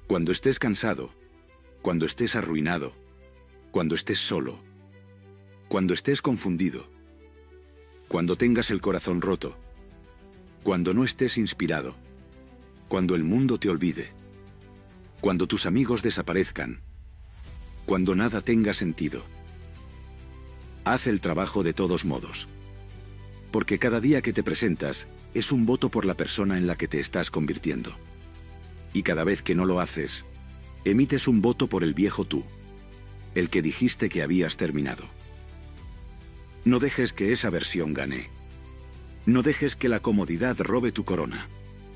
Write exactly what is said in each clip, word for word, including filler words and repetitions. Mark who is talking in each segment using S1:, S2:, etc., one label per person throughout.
S1: Cuando estés cansado, cuando estés arruinado, cuando estés solo, cuando estés confundido, cuando tengas el corazón roto, cuando no estés inspirado, cuando el mundo te olvide, cuando tus amigos desaparezcan, cuando nada tenga sentido. Haz el trabajo de todos modos. Porque cada día que te presentas es un voto por la persona en la que te estás convirtiendo. Y cada vez que no lo haces, emites un voto por el viejo tú, el que dijiste que habías terminado. No dejes que esa versión gane. No dejes que la comodidad robe tu corona.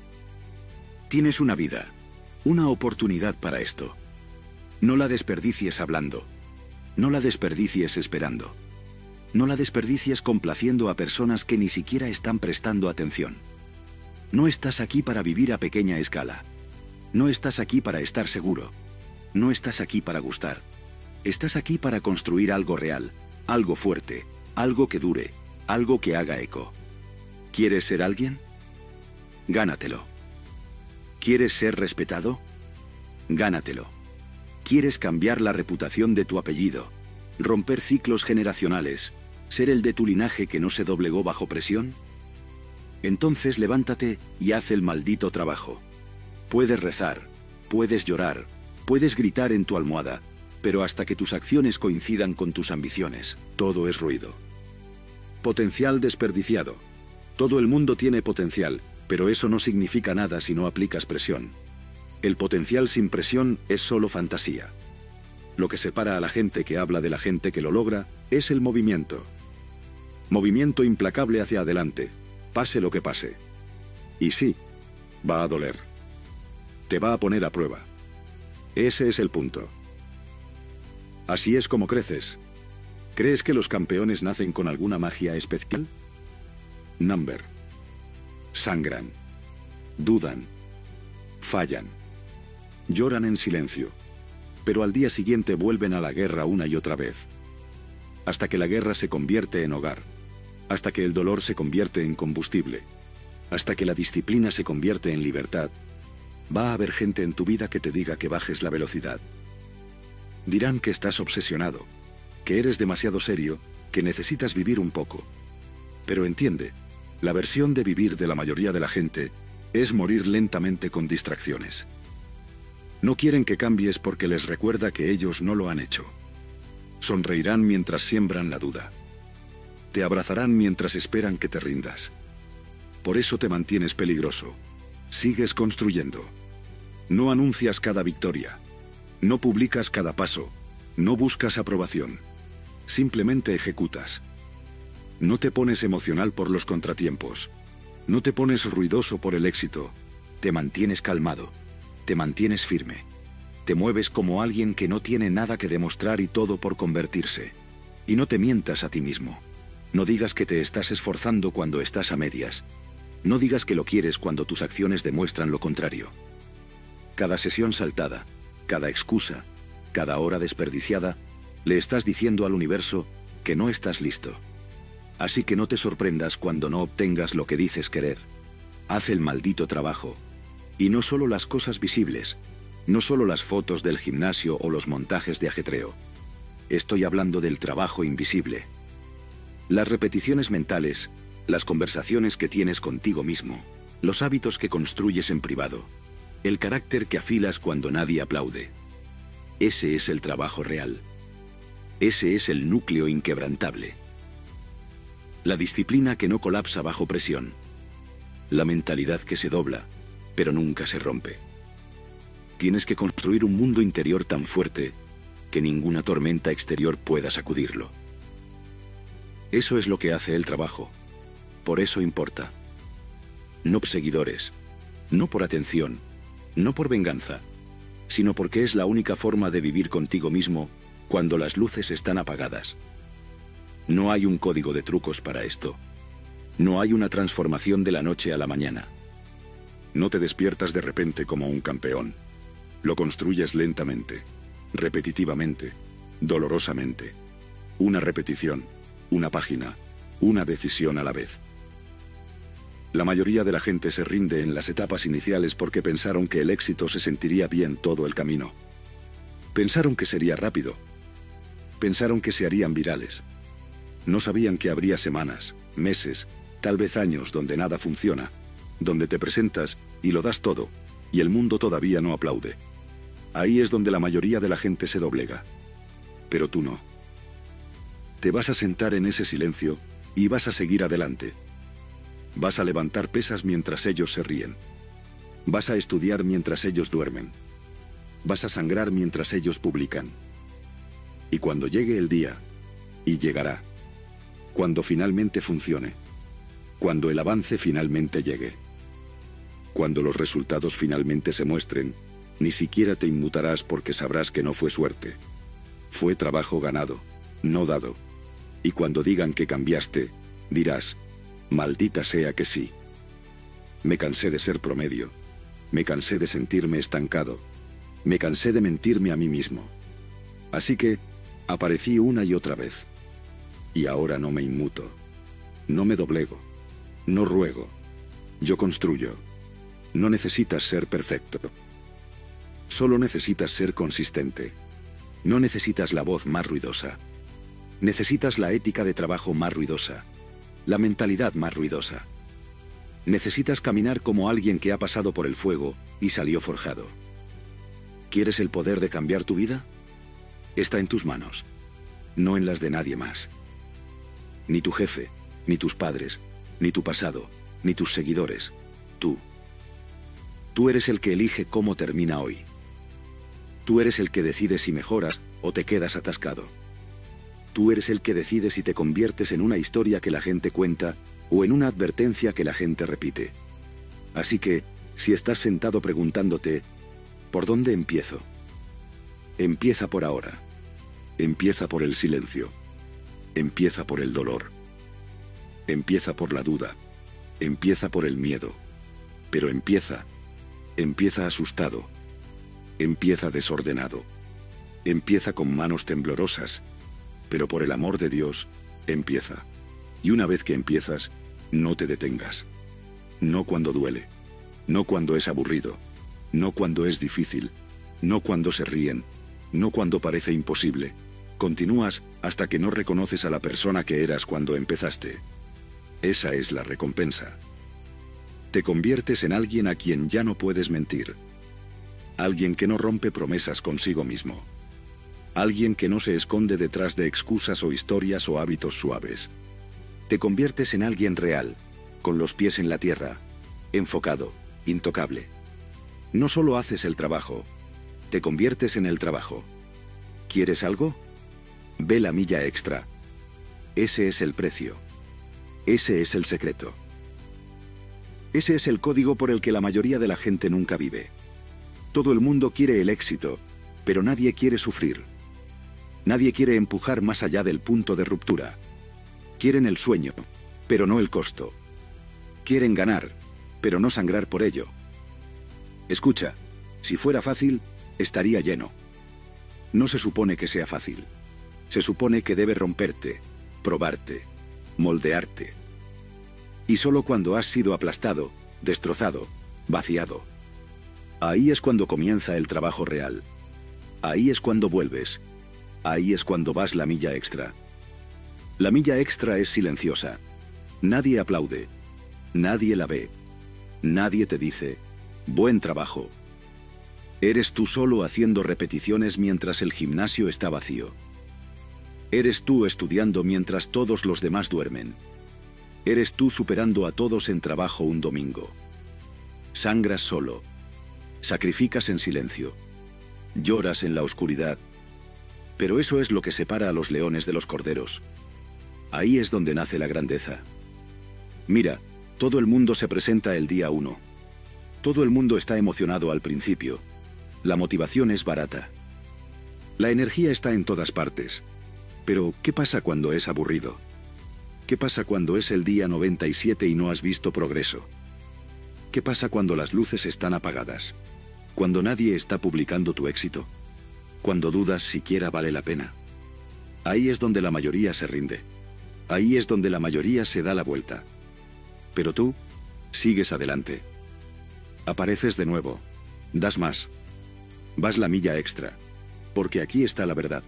S1: Tienes una vida, una oportunidad para esto. No la desperdicies hablando. No la desperdicies esperando. No la desperdicies complaciendo a personas que ni siquiera están prestando atención. No estás aquí para vivir a pequeña escala. No estás aquí para estar seguro. No estás aquí para gustar. Estás aquí para construir algo real, algo fuerte, algo que dure, algo que haga eco. ¿Quieres ser alguien? Gánatelo. ¿Quieres ser respetado? Gánatelo. ¿Quieres cambiar la reputación de tu apellido, romper ciclos generacionales, ser el de tu linaje que no se doblegó bajo presión? Entonces levántate y haz el maldito trabajo. Puedes rezar, puedes llorar, puedes gritar en tu almohada, pero hasta que tus acciones coincidan con tus ambiciones, todo es ruido. Potencial desperdiciado. Todo el mundo tiene potencial, pero eso no significa nada si no aplicas presión. El potencial sin presión es solo fantasía. Lo que separa a la gente que habla de la gente que lo logra es el movimiento. Movimiento implacable hacia adelante, pase lo que pase. Y sí, va a doler. Te va a poner a prueba. Ese es el punto. Así es como creces. ¿Crees que los campeones nacen con alguna magia especial? Number. Sangran. Dudan. Fallan. Lloran en silencio. Pero al día siguiente vuelven a la guerra una y otra vez. Hasta que la guerra se convierte en hogar. Hasta que el dolor se convierte en combustible. Hasta que la disciplina se convierte en libertad. Va a haber gente en tu vida que te diga que bajes la velocidad. Dirán que estás obsesionado, que eres demasiado serio, que necesitas vivir un poco. Pero entiende, la versión de vivir de la mayoría de la gente es morir lentamente con distracciones. No quieren que cambies porque les recuerda que ellos no lo han hecho. Sonreirán mientras siembran la duda. Te abrazarán mientras esperan que te rindas. Por eso te mantienes peligroso. Sigues construyendo. No anuncias cada victoria. No publicas cada paso. No buscas aprobación. Simplemente ejecutas. No te pones emocional por los contratiempos. No te pones ruidoso por el éxito. Te mantienes calmado. Te mantienes firme. Te mueves como alguien que no tiene nada que demostrar y todo por convertirse. Y no te mientas a ti mismo. No digas que te estás esforzando cuando estás a medias. No digas que lo quieres cuando tus acciones demuestran lo contrario. Cada sesión saltada, cada excusa, cada hora desperdiciada, le estás diciendo al universo que no estás listo. Así que no te sorprendas cuando no obtengas lo que dices querer. Haz el maldito trabajo. Y no solo las cosas visibles, no solo las fotos del gimnasio o los montajes de ajetreo. Estoy hablando del trabajo invisible. Las repeticiones mentales, las conversaciones que tienes contigo mismo, los hábitos que construyes en privado, el carácter que afilas cuando nadie aplaude. Ese es el trabajo real. Ese es el núcleo inquebrantable. La disciplina que no colapsa bajo presión. La mentalidad que se dobla, pero nunca se rompe. Tienes que construir un mundo interior tan fuerte que ninguna tormenta exterior pueda sacudirlo. Eso es lo que hace el trabajo. Por eso importa. No por seguidores, no por atención, no por venganza, sino porque es la única forma de vivir contigo mismo cuando las luces están apagadas. No hay un código de trucos para esto. No hay una transformación de la noche a la mañana. No te despiertas de repente como un campeón. Lo construyes lentamente, repetitivamente, dolorosamente. Una repetición, una página, una decisión a la vez. La mayoría de la gente se rinde en las etapas iniciales porque pensaron que el éxito se sentiría bien todo el camino. Pensaron que sería rápido. Pensaron que se harían virales. No sabían que habría semanas, meses, tal vez años donde nada funciona, donde te presentas y lo das todo, y el mundo todavía no aplaude. Ahí es donde la mayoría de la gente se doblega. Pero tú no. Te vas a sentar en ese silencio y vas a seguir adelante. Vas a levantar pesas mientras ellos se ríen. Vas a estudiar mientras ellos duermen. Vas a sangrar mientras ellos publican. Y cuando llegue el día, y llegará, cuando finalmente funcione, cuando el avance finalmente llegue, cuando los resultados finalmente se muestren, ni siquiera te inmutarás porque sabrás que no fue suerte. Fue trabajo ganado, no dado. Y cuando digan que cambiaste, dirás, maldita sea que sí. Me cansé de ser promedio. Me cansé de sentirme estancado. Me cansé de mentirme a mí mismo. Así que, aparecí una y otra vez. Y ahora no me inmuto. No me doblego. No ruego. Yo construyo. No necesitas ser perfecto. Solo necesitas ser consistente. No necesitas la voz más ruidosa. Necesitas la ética de trabajo más ruidosa. La mentalidad más ruidosa. Necesitas caminar como alguien que ha pasado por el fuego y salió forjado. ¿Quieres el poder de cambiar tu vida? Está en tus manos, no en las de nadie más. Ni tu jefe, ni tus padres, ni tu pasado, ni tus seguidores. Tú. Tú eres el que elige cómo termina hoy. Tú eres el que decide si mejoras o te quedas atascado. Tú eres el que decide si te conviertes en una historia que la gente cuenta o en una advertencia que la gente repite. Así que, si estás sentado preguntándote, ¿por dónde empiezo? Empieza por ahora. Empieza por el silencio. Empieza por el dolor. Empieza por la duda. Empieza por el miedo. Pero empieza. Empieza asustado. Empieza desordenado. Empieza con manos temblorosas. Pero por el amor de Dios, empieza. Y una vez que empiezas, no te detengas. No cuando duele. No cuando es aburrido. No cuando es difícil. No cuando se ríen. No cuando parece imposible. Continúas hasta que no reconoces a la persona que eras cuando empezaste. Esa es la recompensa. Te conviertes en alguien a quien ya no puedes mentir. Alguien que no rompe promesas consigo mismo. Alguien que no se esconde detrás de excusas o historias o hábitos suaves. Te conviertes en alguien real, con los pies en la tierra, enfocado, intocable. No solo haces el trabajo, te conviertes en el trabajo. ¿Quieres algo? Ve la milla extra. Ese es el precio. Ese es el secreto. Ese es el código por el que la mayoría de la gente nunca vive. Todo el mundo quiere el éxito, pero nadie quiere sufrir. Nadie quiere empujar más allá del punto de ruptura. Quieren el sueño, pero no el costo. Quieren ganar, pero no sangrar por ello. Escucha, si fuera fácil, estaría lleno. No se supone que sea fácil. Se supone que debe romperte, probarte, moldearte. Y solo cuando has sido aplastado, destrozado, vaciado. Ahí es cuando comienza el trabajo real. Ahí es cuando vuelves. Ahí es cuando vas la milla extra. La milla extra es silenciosa. Nadie aplaude. Nadie la ve. Nadie te dice, buen trabajo. Eres tú solo haciendo repeticiones mientras el gimnasio está vacío. Eres tú estudiando mientras todos los demás duermen. Eres tú superando a todos en trabajo un domingo. Sangras solo. Sacrificas en silencio. Lloras en la oscuridad. Pero eso es lo que separa a los leones de los corderos. Ahí es donde nace la grandeza. Mira, todo el mundo se presenta el día uno. Todo el mundo está emocionado al principio. La motivación es barata. La energía está en todas partes. Pero, ¿qué pasa cuando es aburrido? ¿Qué pasa cuando es el día noventa y siete y no has visto progreso? ¿Qué pasa cuando las luces están apagadas? ¿Cuando nadie está publicando tu éxito? ¿Cuando dudas siquiera vale la pena? Ahí es donde la mayoría se rinde. Ahí es donde la mayoría se da la vuelta. Pero tú, Sigues adelante. Apareces de nuevo. Das más. Vas la milla extra. Porque aquí está la verdad.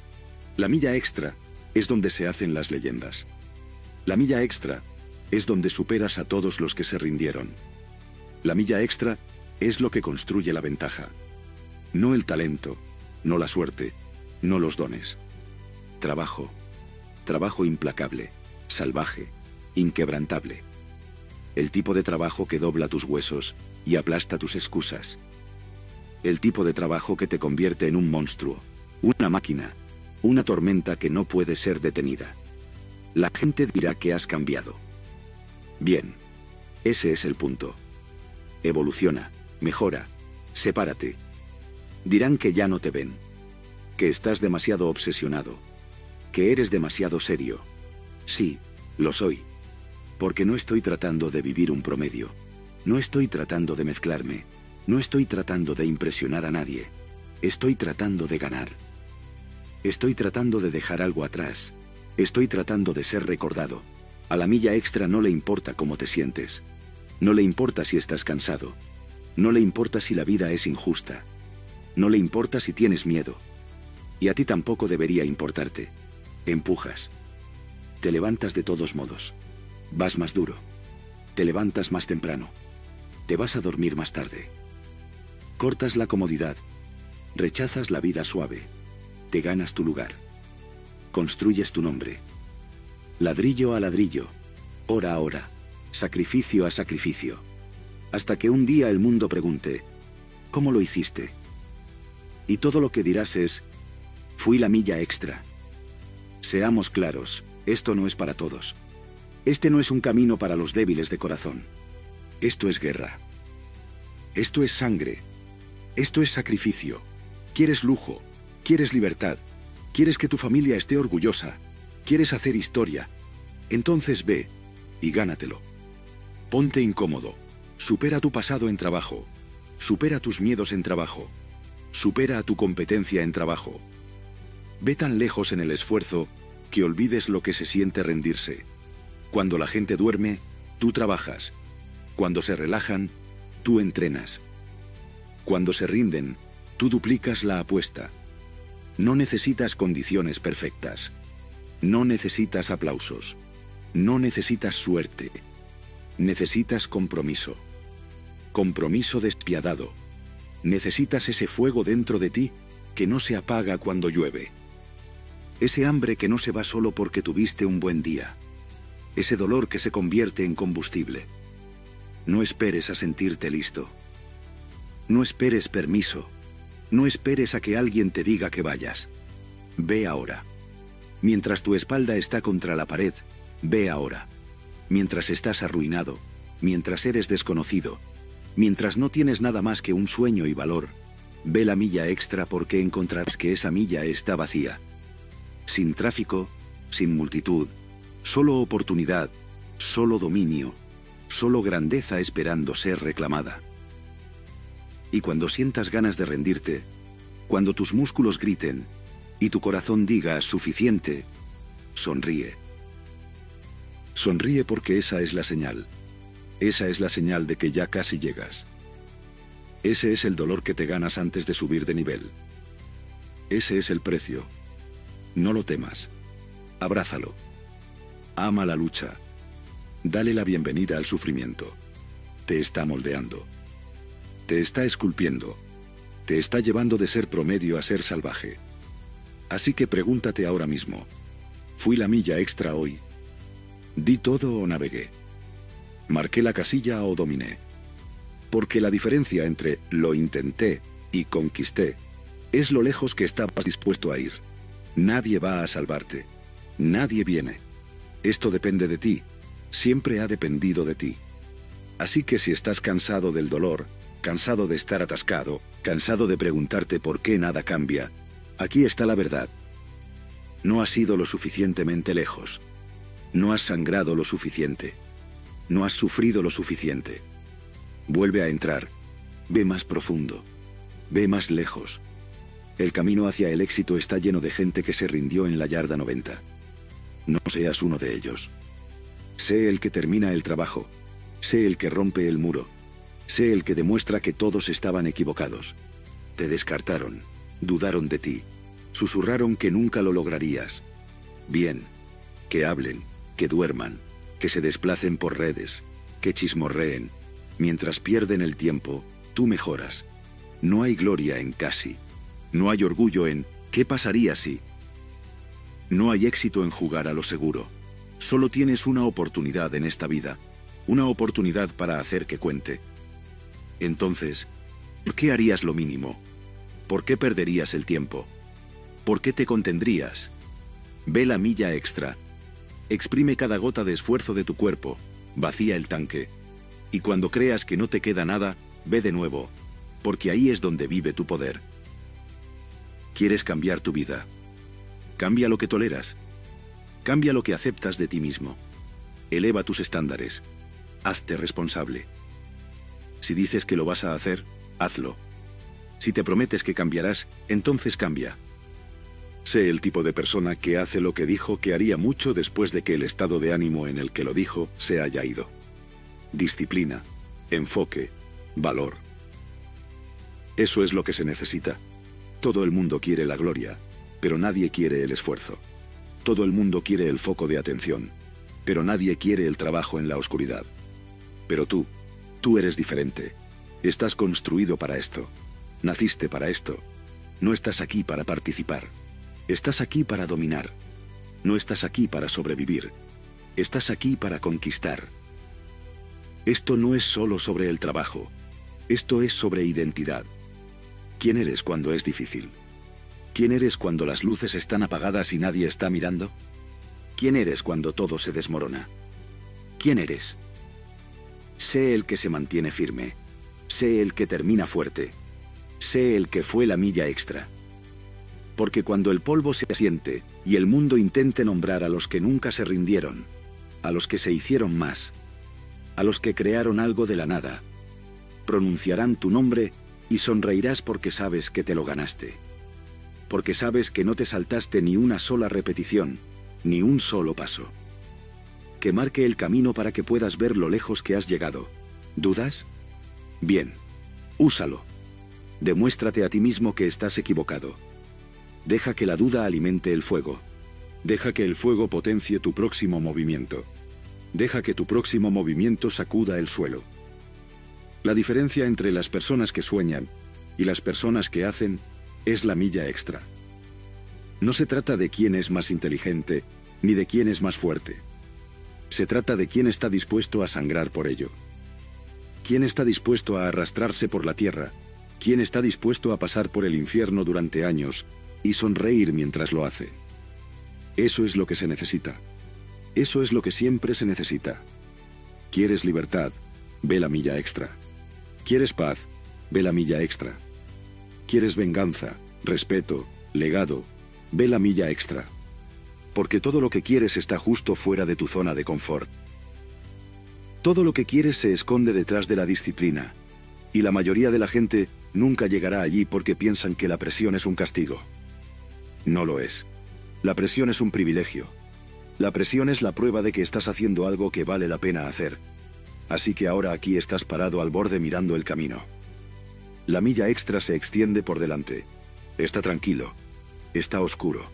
S1: La milla extra es donde se hacen las leyendas. La milla extra es donde superas a todos los que se rindieron. La milla extra es lo que construye la ventaja. No el talento, no la suerte, no los dones. Trabajo. Trabajo implacable, salvaje, inquebrantable. El tipo de trabajo que dobla tus huesos y aplasta tus excusas. El tipo de trabajo que te convierte en un monstruo, una máquina, una tormenta que no puede ser detenida. La gente dirá que has cambiado. Bien, ese es el punto. Evoluciona, mejora, sepárate. Dirán que ya no te ven, que estás demasiado obsesionado, que eres demasiado serio. Sí, lo soy. Porque no estoy tratando de vivir un promedio. No estoy tratando de mezclarme. No estoy tratando de impresionar a nadie. Estoy tratando de ganar. Estoy tratando de dejar algo atrás. Estoy tratando de ser recordado. A la milla extra no le importa cómo te sientes. No le importa si estás cansado. No le importa si la vida es injusta. No le importa si tienes miedo. Y a ti tampoco debería importarte. Empujas. Te levantas de todos modos. Vas más duro. Te levantas más temprano. Te vas a dormir más tarde. Cortas la comodidad. Rechazas la vida suave. Te ganas tu lugar. Construyes tu nombre. Ladrillo a ladrillo. Hora a hora. Sacrificio a sacrificio. Hasta que un día el mundo pregunte, ¿cómo lo hiciste? Y todo lo que dirás es, fui la milla extra. Seamos claros, esto no es para todos. Este no es un camino para los débiles de corazón. Esto es guerra. Esto es sangre. Esto es sacrificio. Quieres lujo. Quieres libertad. Quieres que tu familia esté orgullosa. Quieres hacer historia. Entonces ve y gánatelo. Ponte incómodo. Supera tu pasado en trabajo. Supera tus miedos en trabajo. Supera a tu competencia en trabajo. Ve tan lejos en el esfuerzo que olvides lo que se siente rendirse. Cuando la gente duerme, tú trabajas. Cuando se relajan, tú entrenas. Cuando se rinden, tú duplicas la apuesta. No necesitas condiciones perfectas. No necesitas aplausos. No necesitas suerte. Necesitas compromiso. Compromiso despiadado. Necesitas ese fuego dentro de ti que no se apaga cuando llueve. Ese hambre que no se va solo porque tuviste un buen día. Ese dolor que se convierte en combustible. No esperes a sentirte listo. No esperes permiso. No esperes a que alguien te diga que vayas. Ve ahora. Mientras tu espalda está contra la pared, ve ahora. Mientras estás arruinado, mientras eres desconocido, mientras no tienes nada más que un sueño y valor, ve la milla extra porque encontrarás que esa milla está vacía. Sin tráfico, sin multitud, solo oportunidad, solo dominio, solo grandeza esperando ser reclamada. Y cuando sientas ganas de rendirte, cuando tus músculos griten y tu corazón diga suficiente, sonríe. Sonríe porque esa es la señal. Esa es la señal de que ya casi llegas. Ese es el dolor que te ganas antes de subir de nivel. Ese es el precio. No lo temas. Abrázalo. Ama la lucha. Dale la bienvenida al sufrimiento. Te está moldeando. Te está esculpiendo. Te está llevando de ser promedio a ser salvaje. Así que pregúntate ahora mismo. ¿Fui la milla extra hoy? ¿Di todo o navegué? ¿Marqué la casilla o dominé? Porque la diferencia entre lo intenté y conquisté es lo lejos que estabas dispuesto a ir. Nadie va a salvarte. Nadie viene. Esto depende de ti. Siempre ha dependido de ti. Así que si estás cansado del dolor, cansado de estar atascado, cansado de preguntarte por qué nada cambia, aquí está la verdad. No has ido lo suficientemente lejos. No has sangrado lo suficiente. No has sufrido lo suficiente. Vuelve a entrar. Ve más profundo. Ve más lejos. El camino hacia el éxito está lleno de gente que se rindió en la yarda noventa. No seas uno de ellos. Sé el que termina el trabajo. Sé el que rompe el muro. Sé el que demuestra que todos estaban equivocados. Te descartaron, dudaron de ti, susurraron que nunca lo lograrías. Bien, que hablen, que duerman, que se desplacen por redes, que chismorreen. Mientras pierden el tiempo, tú mejoras. No hay gloria en casi. No hay orgullo en ¿qué pasaría si? No hay éxito en jugar a lo seguro. Solo tienes una oportunidad en esta vida, una oportunidad para hacer que cuente. Entonces, ¿por qué harías lo mínimo? ¿Por qué perderías el tiempo? ¿Por qué te contendrías? Ve la milla extra. Exprime cada gota de esfuerzo de tu cuerpo, vacía el tanque. Y cuando creas que no te queda nada, ve de nuevo, porque ahí es donde vive tu poder. ¿Quieres cambiar tu vida? Cambia lo que toleras. Cambia lo que aceptas de ti mismo. Eleva tus estándares. Hazte responsable. Si dices que lo vas a hacer, hazlo. Si te prometes que cambiarás, entonces cambia. Sé el tipo de persona que hace lo que dijo que haría mucho después de que el estado de ánimo en el que lo dijo se haya ido. Disciplina, enfoque, valor. Eso es lo que se necesita. Todo el mundo quiere la gloria, pero nadie quiere el esfuerzo. Todo el mundo quiere el foco de atención, pero nadie quiere el trabajo en la oscuridad. Pero tú, tú eres diferente. Estás construido para esto. Naciste para esto. No estás aquí para participar. Estás aquí para dominar. No estás aquí para sobrevivir. Estás aquí para conquistar. Esto no es solo sobre el trabajo. Esto es sobre identidad. ¿Quién eres cuando es difícil? ¿Quién eres cuando las luces están apagadas y nadie está mirando? ¿Quién eres cuando todo se desmorona? ¿Quién eres? Sé el que se mantiene firme. Sé el que termina fuerte. Sé el que fue la milla extra. Porque cuando el polvo se asiente y el mundo intente nombrar a los que nunca se rindieron, a los que se hicieron más, a los que crearon algo de la nada, pronunciarán tu nombre y sonreirás porque sabes que te lo ganaste. Porque sabes que no te saltaste ni una sola repetición, ni un solo paso. Que marque el camino para que puedas ver lo lejos que has llegado. ¿Dudas? Bien, úsalo. Demuéstrate a ti mismo que estás equivocado. Deja que la duda alimente el fuego. Deja que el fuego potencie tu próximo movimiento. Deja que tu próximo movimiento sacuda el suelo. La diferencia entre las personas que sueñan y las personas que hacen es la milla extra. No se trata de quién es más inteligente ni de quién es más fuerte. Se trata de quién está dispuesto a sangrar por ello. Quién está dispuesto a arrastrarse por la tierra. Quién está dispuesto a pasar por el infierno durante años y sonreír mientras lo hace. Eso es lo que se necesita. Eso es lo que siempre se necesita. ¿Quieres libertad? Ve la milla extra. ¿Quieres paz? Ve la milla extra. ¿Quieres venganza, respeto, legado? Ve la milla extra. Porque todo lo que quieres está justo fuera de tu zona de confort. Todo lo que quieres se esconde detrás de la disciplina. Y la mayoría de la gente nunca llegará allí porque piensan que la presión es un castigo. No lo es. La presión es un privilegio. La presión es la prueba de que estás haciendo algo que vale la pena hacer. Así que ahora aquí estás parado al borde mirando el camino. La milla extra se extiende por delante. Está tranquilo. Está oscuro.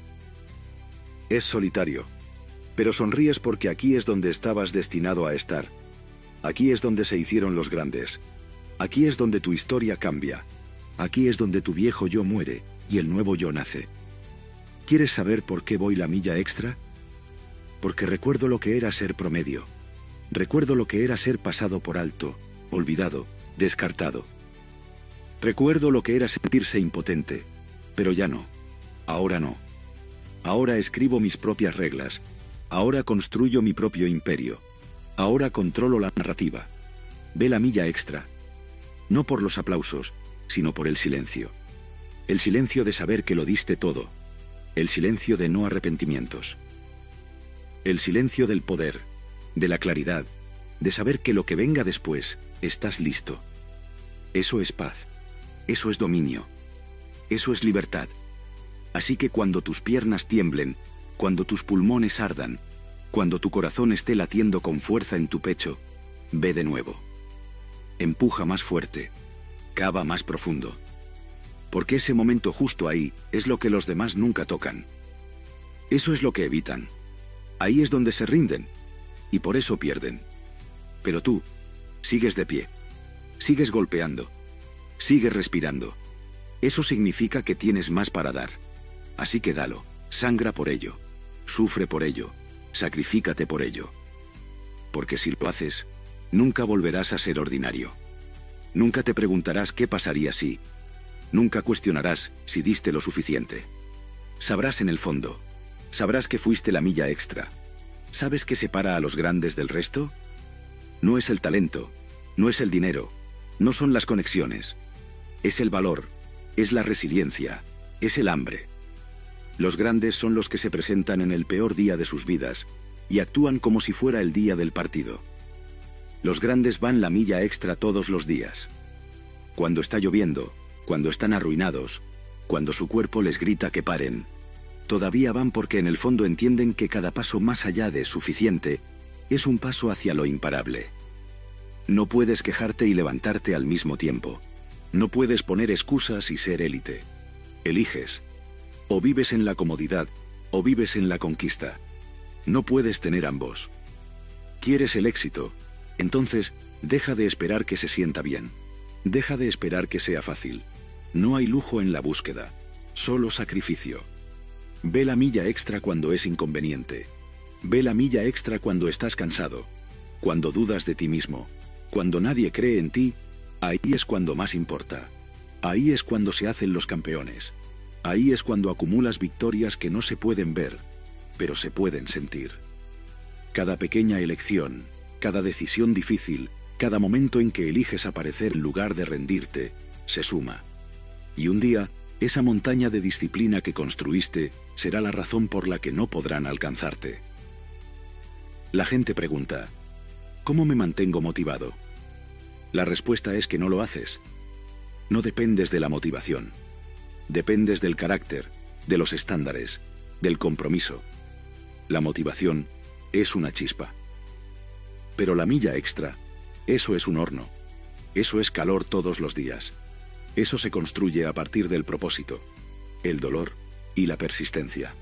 S1: Es solitario. Pero sonríes porque aquí es donde estabas destinado a estar. Aquí es donde se hicieron los grandes. Aquí es donde tu historia cambia. Aquí es donde tu viejo yo muere y el nuevo yo nace. ¿Quieres saber por qué voy la milla extra? Porque recuerdo lo que era ser promedio. Recuerdo lo que era ser pasado por alto, olvidado, descartado. Recuerdo lo que era sentirse impotente, pero ya no. Ahora no. Ahora escribo mis propias reglas. Ahora construyo mi propio imperio. Ahora controlo la narrativa. Ve la milla extra. No por los aplausos, sino por el silencio. El silencio de saber que lo diste todo. El silencio de no arrepentimientos. El silencio del poder, de la claridad, de saber que lo que venga después, estás listo. Eso es paz. Eso es dominio. Eso es libertad. Así que cuando tus piernas tiemblen, cuando tus pulmones ardan, cuando tu corazón esté latiendo con fuerza en tu pecho, ve de nuevo. Empuja más fuerte, cava más profundo. Porque ese momento justo ahí es lo que los demás nunca tocan. Eso es lo que evitan. Ahí es donde se rinden, y por eso pierden. Pero tú, sigues de pie, sigues golpeando, sigues respirando. Eso significa que tienes más para dar. Así que dalo, sangra por ello, sufre por ello, sacrifícate por ello. Porque si lo haces, nunca volverás a ser ordinario. Nunca te preguntarás qué pasaría si. Nunca cuestionarás si diste lo suficiente. Sabrás en el fondo, sabrás que fuiste la milla extra. ¿Sabes qué separa a los grandes del resto? No es el talento, no es el dinero, no son las conexiones. Es el valor, es la resiliencia, es el hambre. Los grandes son los que se presentan en el peor día de sus vidas y actúan como si fuera el día del partido. Los grandes van la milla extra todos los días. Cuando está lloviendo, cuando están arruinados, cuando su cuerpo les grita que paren, todavía van porque en el fondo entienden que cada paso más allá de suficiente es un paso hacia lo imparable. No puedes quejarte y levantarte al mismo tiempo. No puedes poner excusas y ser élite. Eliges. O vives en la comodidad, o vives en la conquista. No puedes tener ambos. ¿Quieres el éxito? Entonces, deja de esperar que se sienta bien. Deja de esperar que sea fácil. No hay lujo en la búsqueda, solo sacrificio. Ve la milla extra cuando es inconveniente. Ve la milla extra cuando estás cansado, cuando dudas de ti mismo, cuando nadie cree en ti. Ahí es cuando más importa. Ahí es cuando se hacen los campeones. Ahí es cuando acumulas victorias que no se pueden ver, pero se pueden sentir. Cada pequeña elección, cada decisión difícil, cada momento en que eliges aparecer en lugar de rendirte, se suma. Y un día, esa montaña de disciplina que construiste será la razón por la que no podrán alcanzarte. La gente pregunta, ¿cómo me mantengo motivado? La respuesta es que no lo haces. No dependes de la motivación. Dependes del carácter, de los estándares, del compromiso. La motivación es una chispa. Pero la milla extra, eso es un horno. Eso es calor todos los días. Eso se construye a partir del propósito, el dolor y la persistencia.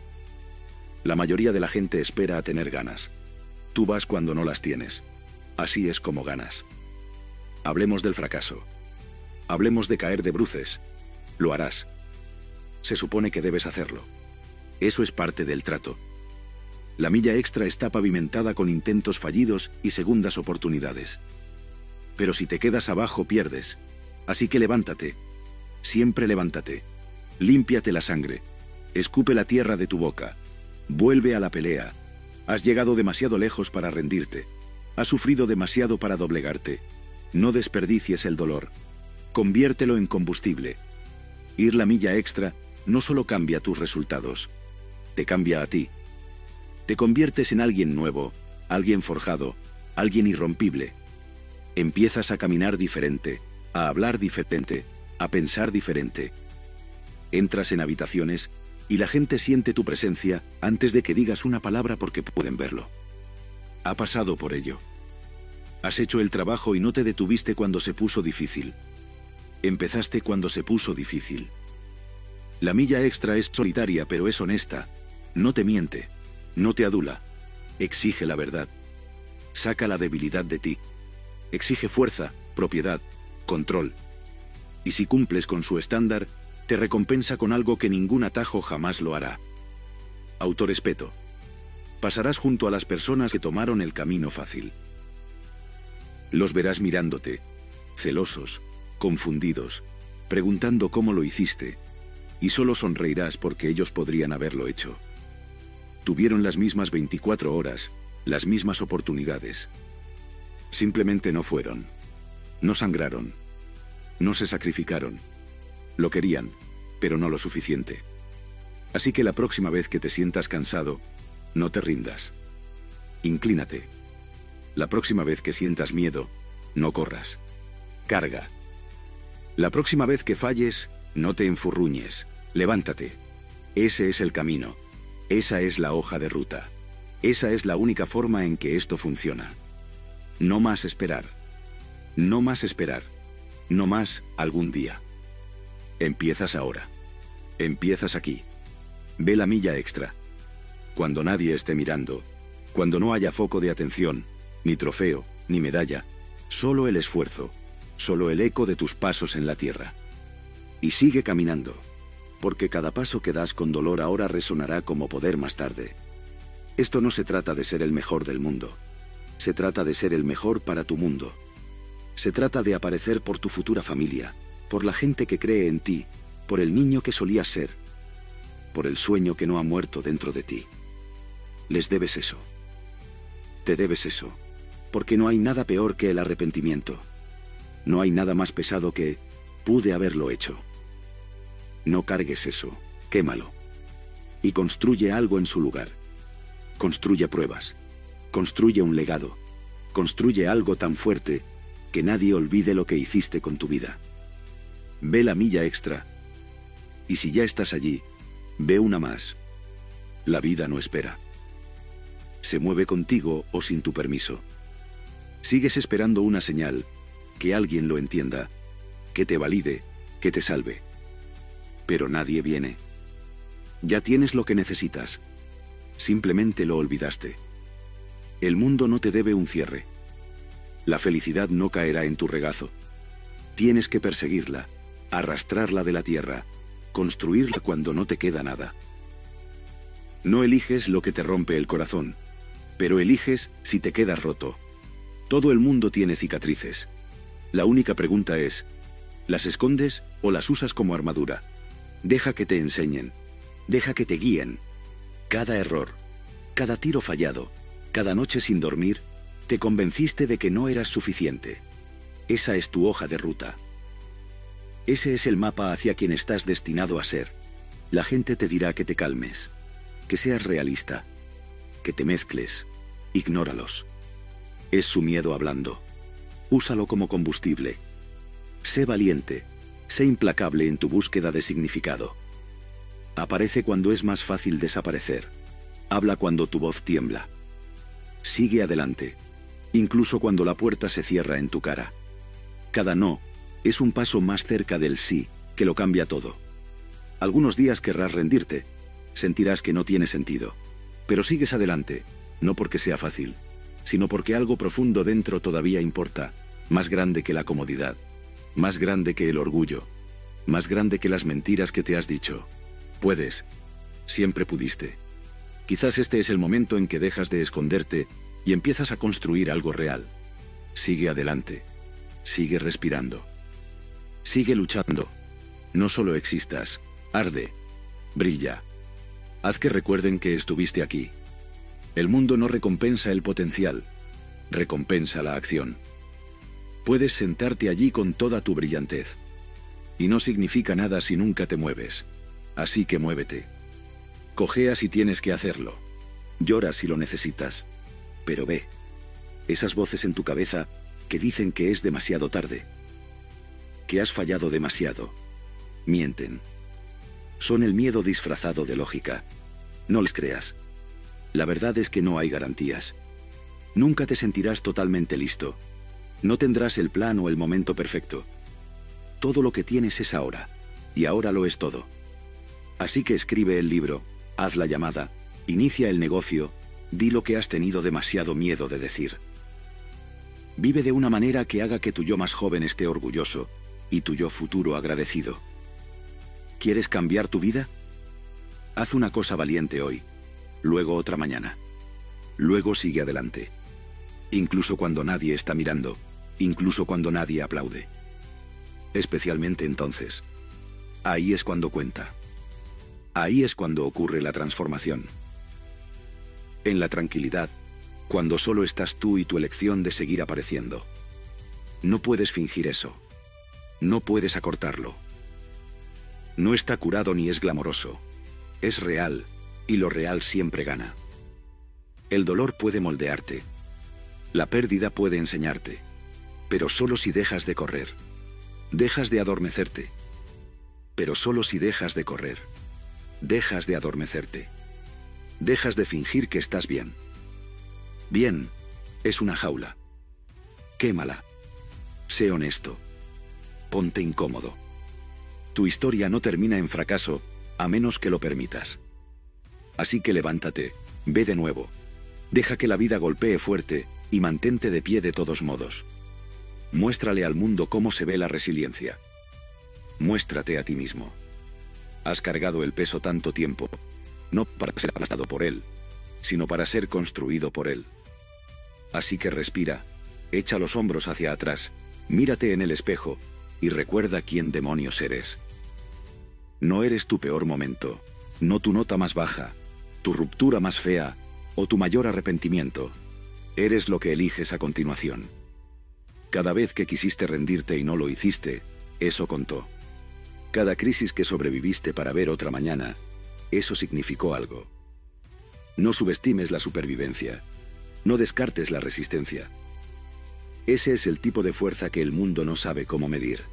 S1: La mayoría de la gente espera a tener ganas. Tú vas cuando no las tienes. Así es como ganas. Hablemos del fracaso. Hablemos de caer de bruces. Lo harás. Se supone que debes hacerlo. Eso es parte del trato. La milla extra está pavimentada con intentos fallidos y segundas oportunidades. Pero si te quedas abajo, pierdes. Así que levántate. Siempre levántate. Límpiate la sangre. Escupe la tierra de tu boca. Vuelve a la pelea. Has llegado demasiado lejos para rendirte. Has sufrido demasiado para doblegarte. No desperdicies el dolor. Conviértelo en combustible. Ir la milla extra no solo cambia tus resultados, te cambia a ti. Te conviertes en alguien nuevo, alguien forjado, alguien irrompible. Empiezas a caminar diferente, a hablar diferente, a pensar diferente. Entras en habitaciones y la gente siente tu presencia antes de que digas una palabra porque pueden verlo. Ha pasado por ello. Has hecho el trabajo y no te detuviste cuando se puso difícil. Empezaste cuando se puso difícil. La milla extra es solitaria pero es honesta. No te miente, no te adula. Exige la verdad. Saca la debilidad de ti. Exige fuerza, propiedad, control. Y si cumples con su estándar, te recompensa con algo que ningún atajo jamás lo hará. Autorrespeto. Pasarás junto a las personas que tomaron el camino fácil. Los verás mirándote, celosos, confundidos, preguntando cómo lo hiciste, y solo sonreirás porque ellos podrían haberlo hecho. Tuvieron las mismas veinticuatro horas, las mismas oportunidades. Simplemente no fueron. No sangraron. No se sacrificaron. Lo querían, pero no lo suficiente. Así que la próxima vez que te sientas cansado, no te rindas. Inclínate. La próxima vez que sientas miedo, no corras. Carga. La próxima vez que falles, no te enfurruñes. Levántate. Ese es el camino. Esa es la hoja de ruta. Esa es la única forma en que esto funciona. No más esperar. No más esperar. No más algún día. Empiezas ahora. Empiezas aquí. Ve la milla extra. Cuando nadie esté mirando, cuando no haya foco de atención, ni trofeo, ni medalla, solo el esfuerzo, solo el eco de tus pasos en la tierra. Y sigue caminando, porque cada paso que das con dolor ahora resonará como poder más tarde. Esto no se trata de ser el mejor del mundo. Se trata de ser el mejor para tu mundo. Se trata de aparecer por tu futura familia, por la gente que cree en ti, por el niño que solías ser, por el sueño que no ha muerto dentro de ti. Les debes eso. Te debes eso, porque no hay nada peor que el arrepentimiento. No hay nada más pesado que pude haberlo hecho. No cargues eso, quémalo. Y construye algo en su lugar. Construye pruebas. Construye un legado. Construye algo tan fuerte que nadie olvide lo que hiciste con tu vida. Ve la milla extra. Y si ya estás allí, ve una más. La vida no espera. Se mueve contigo o sin tu permiso. Sigues esperando una señal, que alguien lo entienda, que te valide, que te salve. Pero nadie viene. Ya tienes lo que necesitas. Simplemente lo olvidaste. El mundo no te debe un cierre. La felicidad no caerá en tu regazo. Tienes que perseguirla, arrastrarla de la tierra, construirla cuando no te queda nada. No eliges lo que te rompe el corazón, pero eliges si te quedas roto. Todo el mundo tiene cicatrices. La única pregunta es, ¿las escondes o las usas como armadura? Deja que te enseñen, deja que te guíen. Cada error, cada tiro fallado, cada noche sin dormir, te convenciste de que no eras suficiente. Esa es tu hoja de ruta. Ese es el mapa hacia quien estás destinado a ser. La gente te dirá que te calmes, que seas realista, que te mezcles. Ignóralos. Es su miedo hablando. Úsalo como combustible. Sé valiente, sé implacable en tu búsqueda de significado. Aparece cuando es más fácil desaparecer. Habla cuando tu voz tiembla. Sigue adelante, incluso cuando la puerta se cierra en tu cara. Cada no es un paso más cerca del sí, que lo cambia todo. Algunos días querrás rendirte, sentirás que no tiene sentido, pero sigues adelante, no porque sea fácil, sino porque algo profundo dentro todavía importa, más grande que la comodidad, más grande que el orgullo, más grande que las mentiras que te has dicho. Puedes, siempre pudiste. Quizás este es el momento en que dejas de esconderte y empiezas a construir algo real. Sigue adelante. Sigue respirando. Sigue luchando. No solo existas, arde, brilla. Haz que recuerden que estuviste aquí. El mundo no recompensa el potencial, recompensa la acción. Puedes sentarte allí con toda tu brillantez. Y no significa nada si nunca te mueves. Así que muévete. Cojea si tienes que hacerlo. Llora si lo necesitas. Pero ve. Esas voces en tu cabeza que dicen que es demasiado tarde. Que has fallado demasiado. Mienten. Son el miedo disfrazado de lógica. No les creas. La verdad es que no hay garantías. Nunca te sentirás totalmente listo. No tendrás el plan o el momento perfecto. Todo lo que tienes es ahora. Y ahora lo es todo. Así que escribe el libro, haz la llamada, inicia el negocio, di lo que has tenido demasiado miedo de decir. Vive de una manera que haga que tu yo más joven esté orgulloso y tu yo futuro agradecido. ¿Quieres cambiar tu vida? Haz una cosa valiente hoy, luego otra mañana. Luego sigue adelante. Incluso cuando nadie está mirando, incluso cuando nadie aplaude. Especialmente entonces. Ahí es cuando cuenta. Ahí es cuando ocurre la transformación. En la tranquilidad, cuando solo estás tú y tu elección de seguir apareciendo. No puedes fingir eso. No puedes acortarlo. No está curado ni es glamoroso. Es real, y lo real siempre gana. El dolor puede moldearte. La pérdida puede enseñarte. Pero solo si dejas de correr. Dejas de adormecerte. Pero solo si dejas de correr. Dejas de adormecerte. Dejas de fingir que estás bien. Bien, es una jaula. Quémala. Sé honesto. Ponte incómodo. Tu historia no termina en fracaso, a menos que lo permitas. Así que levántate, ve de nuevo. Deja que la vida golpee fuerte y mantente de pie de todos modos. Muéstrale al mundo cómo se ve la resiliencia. Muéstrate a ti mismo. Has cargado el peso tanto tiempo, no para ser aplastado por él, sino para ser construido por él. Así que respira, echa los hombros hacia atrás, mírate en el espejo y recuerda quién demonios eres. No eres tu peor momento, no tu nota más baja, tu ruptura más fea o tu mayor arrepentimiento. Eres lo que eliges a continuación. Cada vez que quisiste rendirte y no lo hiciste, eso contó. Cada crisis que sobreviviste para ver otra mañana, eso significó algo. No subestimes la supervivencia. No descartes la resistencia. Ese es el tipo de fuerza que el mundo no sabe cómo medir.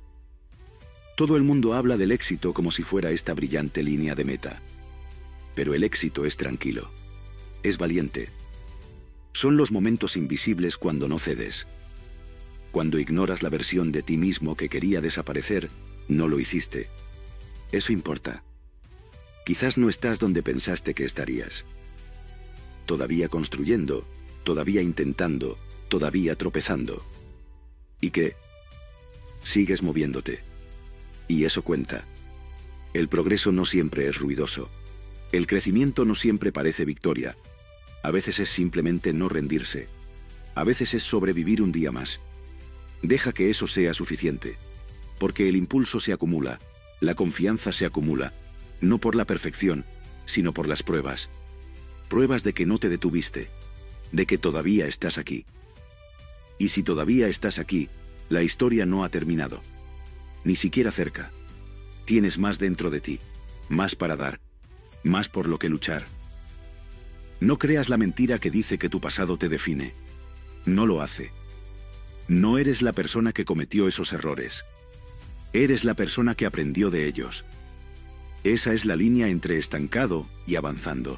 S1: Todo el mundo habla del éxito como si fuera esta brillante línea de meta. Pero el éxito es tranquilo. Es valiente. Son los momentos invisibles cuando no cedes. Cuando ignoras la versión de ti mismo que quería desaparecer, no lo hiciste. Eso importa. Quizás no estás donde pensaste que estarías. Todavía construyendo, todavía intentando, todavía tropezando. ¿Y qué? Sigues moviéndote. Y eso cuenta. El progreso no siempre es ruidoso. El crecimiento no siempre parece victoria. A veces es simplemente no rendirse. A veces es sobrevivir un día más. Deja que eso sea suficiente. Porque el impulso se acumula, la confianza se acumula, no por la perfección, sino por las pruebas. Pruebas de que no te detuviste, de que todavía estás aquí. Y si todavía estás aquí, la historia no ha terminado. Ni siquiera cerca. Tienes más dentro de ti, más para dar, más por lo que luchar. No creas la mentira que dice que tu pasado te define. No lo hace. No eres la persona que cometió esos errores. Eres la persona que aprendió de ellos. Esa es la línea entre estancado y avanzando.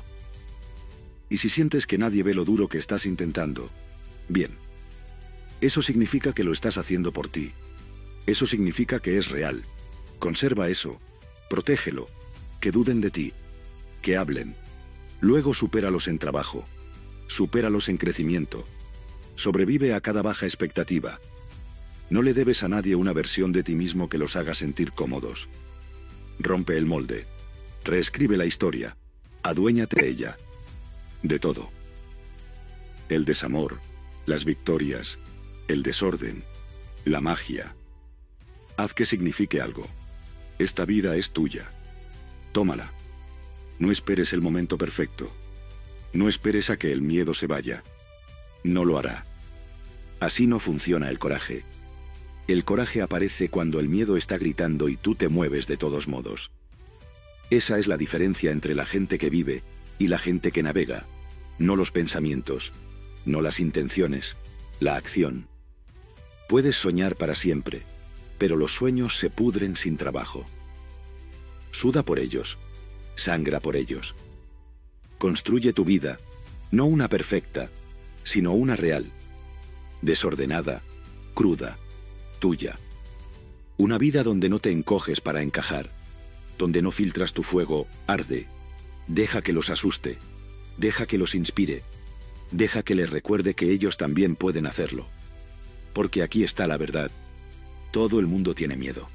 S1: Y si sientes que nadie ve lo duro que estás intentando, bien. Eso significa que lo estás haciendo por ti. Eso significa que es real. Conserva eso. Protégelo. Que duden de ti. Que hablen. Luego supéralos en trabajo. Supéralos en crecimiento. Sobrevive a cada baja expectativa. No le debes a nadie una versión de ti mismo que los haga sentir cómodos. Rompe el molde. Reescribe la historia. Aduéñate de ella. De todo. El desamor, las victorias, el desorden, la magia. Haz que signifique algo. Esta vida es tuya. Tómala. No esperes el momento perfecto. No esperes a que el miedo se vaya. No lo hará. Así no funciona el coraje. El coraje aparece cuando el miedo está gritando y tú te mueves de todos modos. Esa es la diferencia entre la gente que vive y la gente que navega. No los pensamientos, no las intenciones, la acción. Puedes soñar para siempre, pero los sueños se pudren sin trabajo. Suda por ellos, sangra por ellos. Construye tu vida, no una perfecta, sino una real, desordenada, cruda, tuya. Una vida donde no te encoges para encajar, donde no filtras tu fuego, arde. Deja que los asuste, deja que los inspire, deja que les recuerde que ellos también pueden hacerlo. Porque aquí está la verdad. Todo el mundo tiene miedo.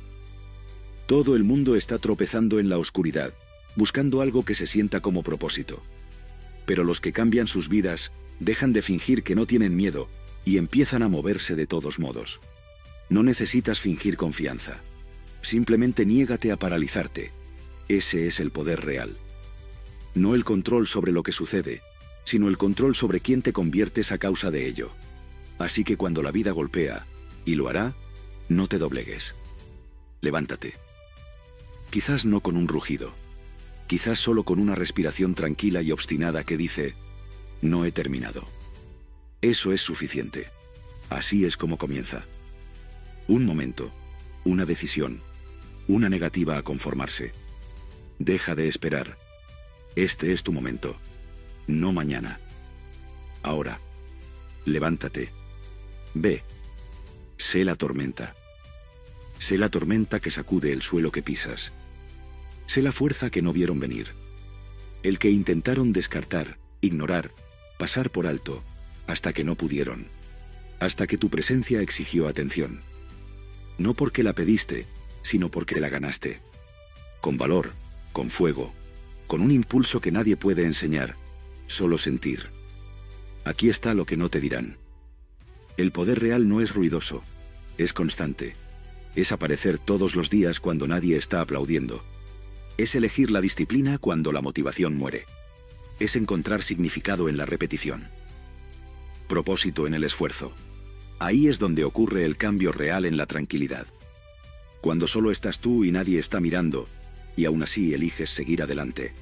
S1: Todo el mundo está tropezando en la oscuridad, buscando algo que se sienta como propósito. Pero los que cambian sus vidas, dejan de fingir que no tienen miedo y empiezan a moverse de todos modos. No necesitas fingir confianza. Simplemente niégate a paralizarte. Ese es el poder real. No el control sobre lo que sucede, sino el control sobre quién te conviertes a causa de ello. Así que cuando la vida golpea, y lo hará, no te doblegues. Levántate. Quizás no con un rugido. Quizás solo con una respiración tranquila y obstinada que dice, no he terminado. Eso es suficiente. Así es como comienza. Un momento, una decisión, una negativa a conformarse. Deja de esperar. Este es tu momento, no mañana. Ahora, levántate. Ve. Sé la tormenta. Sé la tormenta que sacude el suelo que pisas. Sé la fuerza que no vieron venir. El que intentaron descartar, ignorar, pasar por alto, hasta que no pudieron. Hasta que tu presencia exigió atención. No porque la pediste, sino porque la ganaste. Con valor, con fuego, con un impulso que nadie puede enseñar, solo sentir. Aquí está lo que no te dirán. El poder real no es ruidoso, es constante. Es aparecer todos los días cuando nadie está aplaudiendo. Es elegir la disciplina cuando la motivación muere. Es encontrar significado en la repetición. Propósito en el esfuerzo. Ahí es donde ocurre el cambio real en la tranquilidad. Cuando solo estás tú y nadie está mirando, y aún así eliges seguir adelante.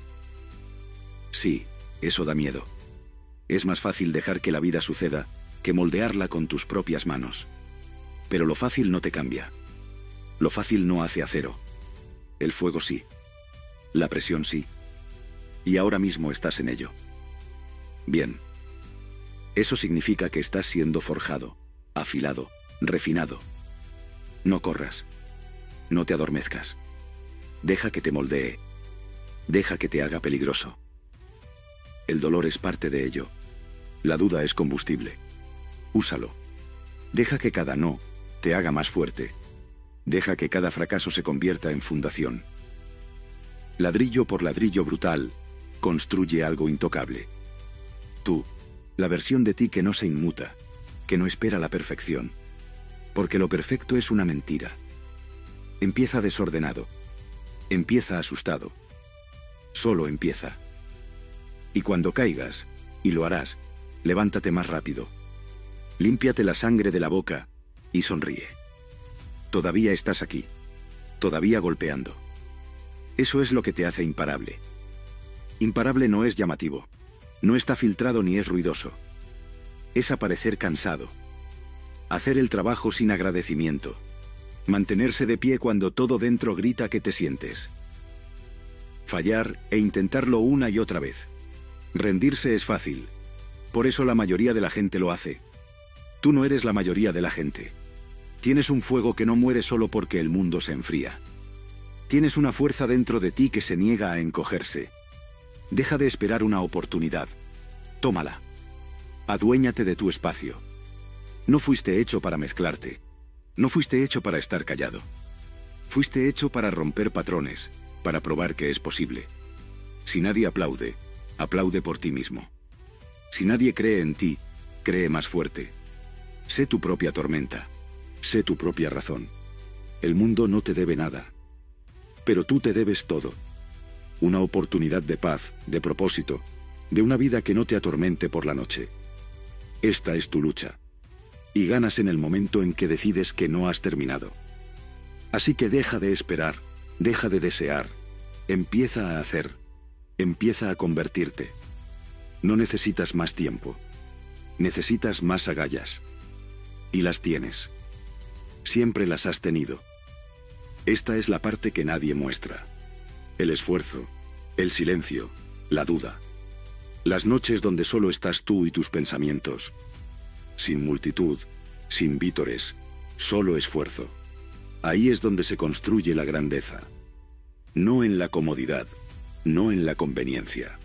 S1: Sí, eso da miedo. Es más fácil dejar que la vida suceda que moldearla con tus propias manos. Pero lo fácil no te cambia. Lo fácil no hace acero. El fuego sí. La presión sí. Y ahora mismo estás en ello. Bien. Eso significa que estás siendo forjado, afilado, refinado. No corras. No te adormezcas. Deja que te moldee. Deja que te haga peligroso. El dolor es parte de ello. La duda es combustible. Úsalo. Deja que cada no te haga más fuerte. Deja que cada fracaso se convierta en fundación. Ladrillo por ladrillo brutal, construye algo intocable. Tú, la versión de ti que no se inmuta, que no espera la perfección. Porque lo perfecto es una mentira. Empieza desordenado. Empieza asustado. Solo empieza. Y cuando caigas, y lo harás, levántate más rápido. Límpiate la sangre de la boca y sonríe. Todavía estás aquí. Todavía golpeando. Eso es lo que te hace imparable. Imparable no es llamativo. No está filtrado ni es ruidoso. Es aparecer cansado. Hacer el trabajo sin agradecimiento. Mantenerse de pie cuando todo dentro grita que te sientes. Fallar e intentarlo una y otra vez. Rendirse es fácil. Por eso la mayoría de la gente lo hace. Tú no eres la mayoría de la gente. Tienes un fuego que no muere solo porque el mundo se enfría. Tienes una fuerza dentro de ti que se niega a encogerse. Deja de esperar una oportunidad. Tómala. Aduéñate de tu espacio. No fuiste hecho para mezclarte. No fuiste hecho para estar callado. Fuiste hecho para romper patrones, para probar que es posible. Si nadie aplaude, aplaude por ti mismo. Si nadie cree en ti, cree más fuerte. Sé tu propia tormenta. Sé tu propia razón. El mundo no te debe nada. Pero tú te debes todo. Una oportunidad de paz, de propósito, de una vida que no te atormente por la noche. Esta es tu lucha. Y ganas en el momento en que decides que no has terminado. Así que deja de esperar, deja de desear, empieza a hacer, empieza a convertirte. No necesitas más tiempo. Necesitas más agallas. Y las tienes. Siempre las has tenido. Esta es la parte que nadie muestra. El esfuerzo, el silencio, la duda. Las noches donde solo estás tú y tus pensamientos. Sin multitud, sin vítores, solo esfuerzo. Ahí es donde se construye la grandeza. No en la comodidad, no en la conveniencia.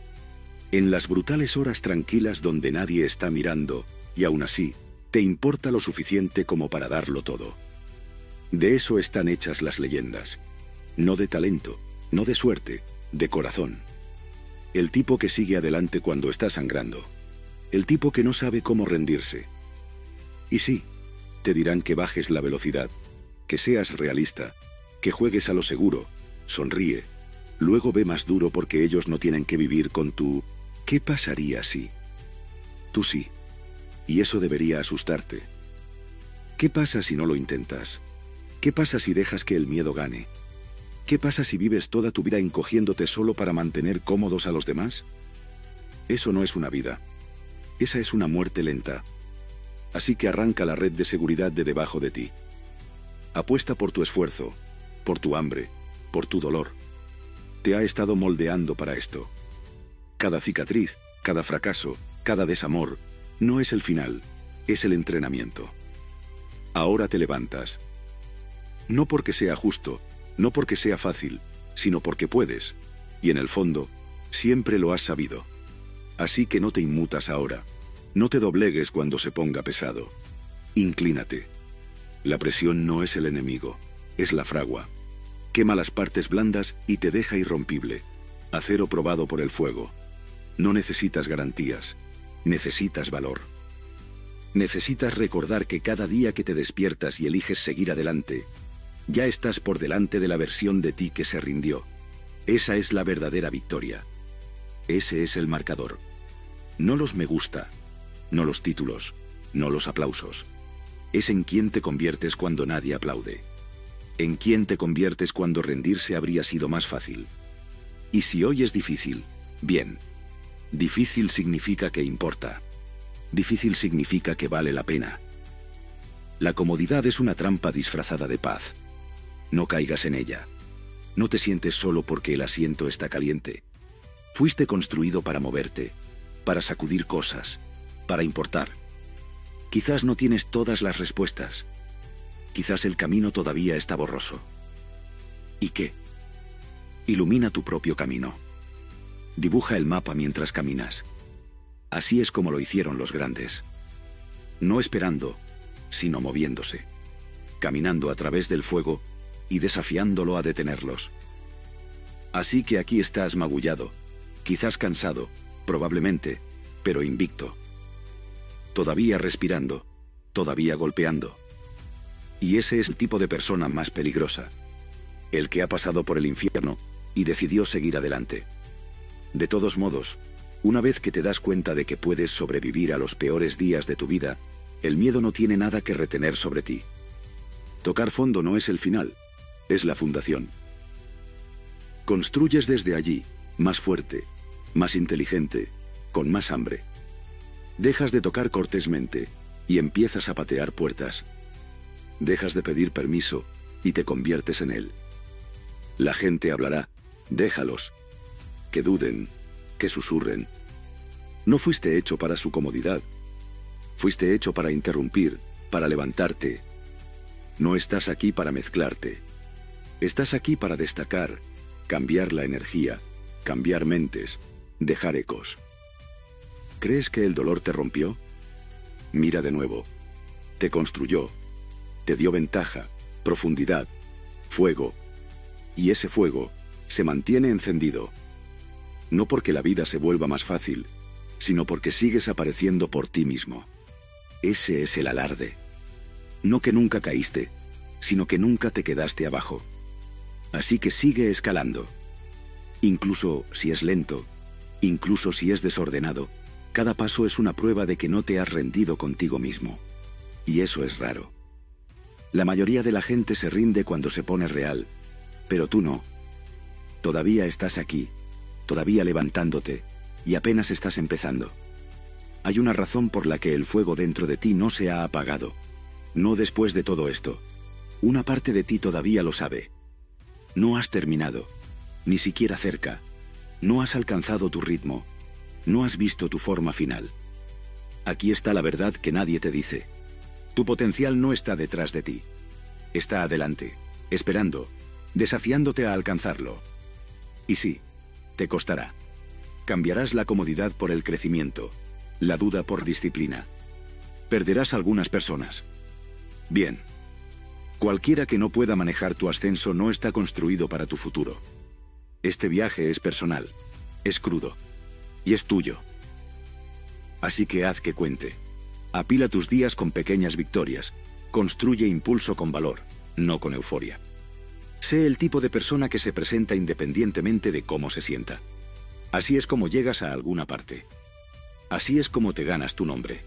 S1: En las brutales horas tranquilas donde nadie está mirando, y aún así, te importa lo suficiente como para darlo todo. De eso están hechas las leyendas. No de talento, no de suerte, de corazón. El tipo que sigue adelante cuando está sangrando. El tipo que no sabe cómo rendirse. Y sí, te dirán que bajes la velocidad, que seas realista, que juegues a lo seguro, sonríe, luego ve más duro porque ellos no tienen que vivir con tu ¿qué pasaría si? Tú sí, y eso debería asustarte. ¿Qué pasa si no lo intentas? ¿Qué pasa si dejas que el miedo gane? ¿Qué pasa si vives toda tu vida encogiéndote solo para mantener cómodos a los demás? Eso no es una vida. Esa es una muerte lenta. Así que arranca la red de seguridad de debajo de ti. Apuesta por tu esfuerzo, por tu hambre, por tu dolor. Te ha estado moldeando para esto. Cada cicatriz, cada fracaso, cada desamor, no es el final, es el entrenamiento. Ahora te levantas. No porque sea justo, no porque sea fácil, sino porque puedes, y en el fondo, siempre lo has sabido. Así que no te inmutas ahora, no te doblegues cuando se ponga pesado. Inclínate. La presión no es el enemigo, es la fragua. Quema las partes blandas y te deja irrompible, acero probado por el fuego. No necesitas garantías, necesitas valor. Necesitas recordar que cada día que te despiertas y eliges seguir adelante, ya estás por delante de la versión de ti que se rindió. Esa es la verdadera victoria. Ese es el marcador. No los me gusta, no los títulos, no los aplausos. Es en quién te conviertes cuando nadie aplaude. En quién te conviertes cuando rendirse habría sido más fácil. Y si hoy es difícil, bien. Difícil significa que importa. Difícil significa que vale la pena. La comodidad es una trampa disfrazada de paz. No caigas en ella. No te sientes solo porque el asiento está caliente. Fuiste construido para moverte, para sacudir cosas, para importar. Quizás no tienes todas las respuestas. Quizás el camino todavía está borroso. ¿Y qué? Ilumina tu propio camino. Dibuja el mapa mientras caminas. Así es como lo hicieron los grandes. No esperando, sino moviéndose. Caminando a través del fuego y desafiándolo a detenerlos. Así que aquí estás magullado, quizás cansado, probablemente, pero invicto. Todavía respirando, todavía golpeando. Y ese es el tipo de persona más peligrosa. El que ha pasado por el infierno y decidió seguir adelante. De todos modos, una vez que te das cuenta de que puedes sobrevivir a los peores días de tu vida, el miedo no tiene nada que retener sobre ti. Tocar fondo no es el final, es la fundación. Construyes desde allí, más fuerte, más inteligente, con más hambre. Dejas de tocar cortésmente y empiezas a patear puertas. Dejas de pedir permiso y te conviertes en él. La gente hablará, déjalos. Que duden, que susurren. No fuiste hecho para su comodidad. Fuiste hecho para interrumpir, para levantarte. No estás aquí para mezclarte. Estás aquí para destacar, cambiar la energía, cambiar mentes, dejar ecos. ¿Crees que el dolor te rompió? Mira de nuevo. Te construyó. Te dio ventaja, profundidad, fuego. Y ese fuego se mantiene encendido. No porque la vida se vuelva más fácil, sino porque sigues apareciendo por ti mismo. Ese es el alarde. No que nunca caíste, sino que nunca te quedaste abajo. Así que sigue escalando. Incluso si es lento, incluso si es desordenado, cada paso es una prueba de que no te has rendido contigo mismo. Y eso es raro. La mayoría de la gente se rinde cuando se pone real, pero tú no. Todavía estás aquí, todavía levantándote, y apenas estás empezando. Hay una razón por la que el fuego dentro de ti no se ha apagado. No después de todo esto. Una parte de ti todavía lo sabe. No has terminado, ni siquiera cerca. No has alcanzado tu ritmo. No has visto tu forma final. Aquí está la verdad que nadie te dice. Tu potencial no está detrás de ti. Está adelante, esperando, desafiándote a alcanzarlo. Y sí, te costará. Cambiarás la comodidad por el crecimiento, la duda por disciplina. Perderás algunas personas. Bien. Cualquiera que no pueda manejar tu ascenso no está construido para tu futuro. Este viaje es personal, es crudo, y es tuyo. Así que haz que cuente. Apila tus días con pequeñas victorias. Construye impulso con valor, no con euforia. Sé el tipo de persona que se presenta independientemente de cómo se sienta. Así es como llegas a alguna parte. Así es como te ganas tu nombre.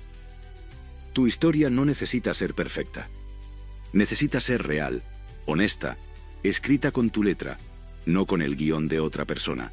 S1: Tu historia no necesita ser perfecta. Necesita ser real, honesta, escrita con tu letra, no con el guión de otra persona.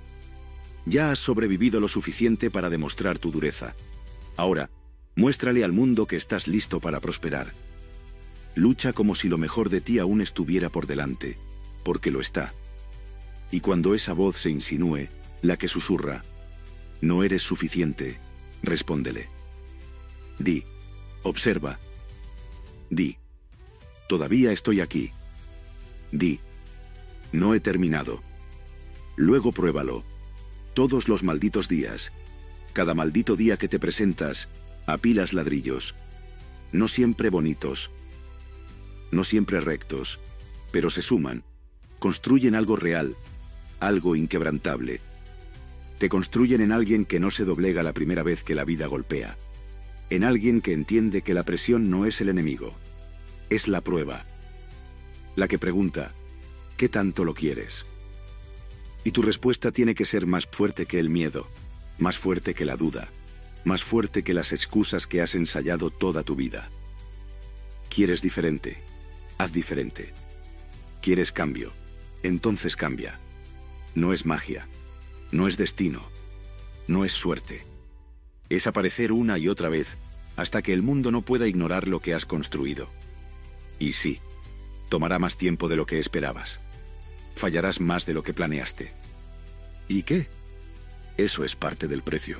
S1: Ya has sobrevivido lo suficiente para demostrar tu dureza. Ahora, muéstrale al mundo que estás listo para prosperar. Lucha como si lo mejor de ti aún estuviera por delante, porque lo está. Y cuando esa voz se insinúe, la que susurra, no eres suficiente, respóndele. Di, Observa. Di. Todavía estoy aquí. Di. No he terminado. Luego pruébalo. Todos los malditos días. Cada maldito día que te presentas, apilas ladrillos. No siempre bonitos. No siempre rectos. Pero se suman. Construyen algo real. Algo inquebrantable. Te construyen en alguien que no se doblega la primera vez que la vida golpea. En alguien que entiende que la presión no es el enemigo. Es la prueba. La que pregunta, ¿qué tanto lo quieres? Y tu respuesta tiene que ser más fuerte que el miedo, más fuerte que la duda, más fuerte que las excusas que has ensayado toda tu vida. ¿Quieres diferente? Haz diferente. ¿Quieres cambio? Entonces cambia. No es magia. No es destino. No es suerte. Es aparecer una y otra vez, hasta que el mundo no pueda ignorar lo que has construido. Y sí, tomará más tiempo de lo que esperabas. Fallarás más de lo que planeaste. ¿Y qué? Eso es parte del precio.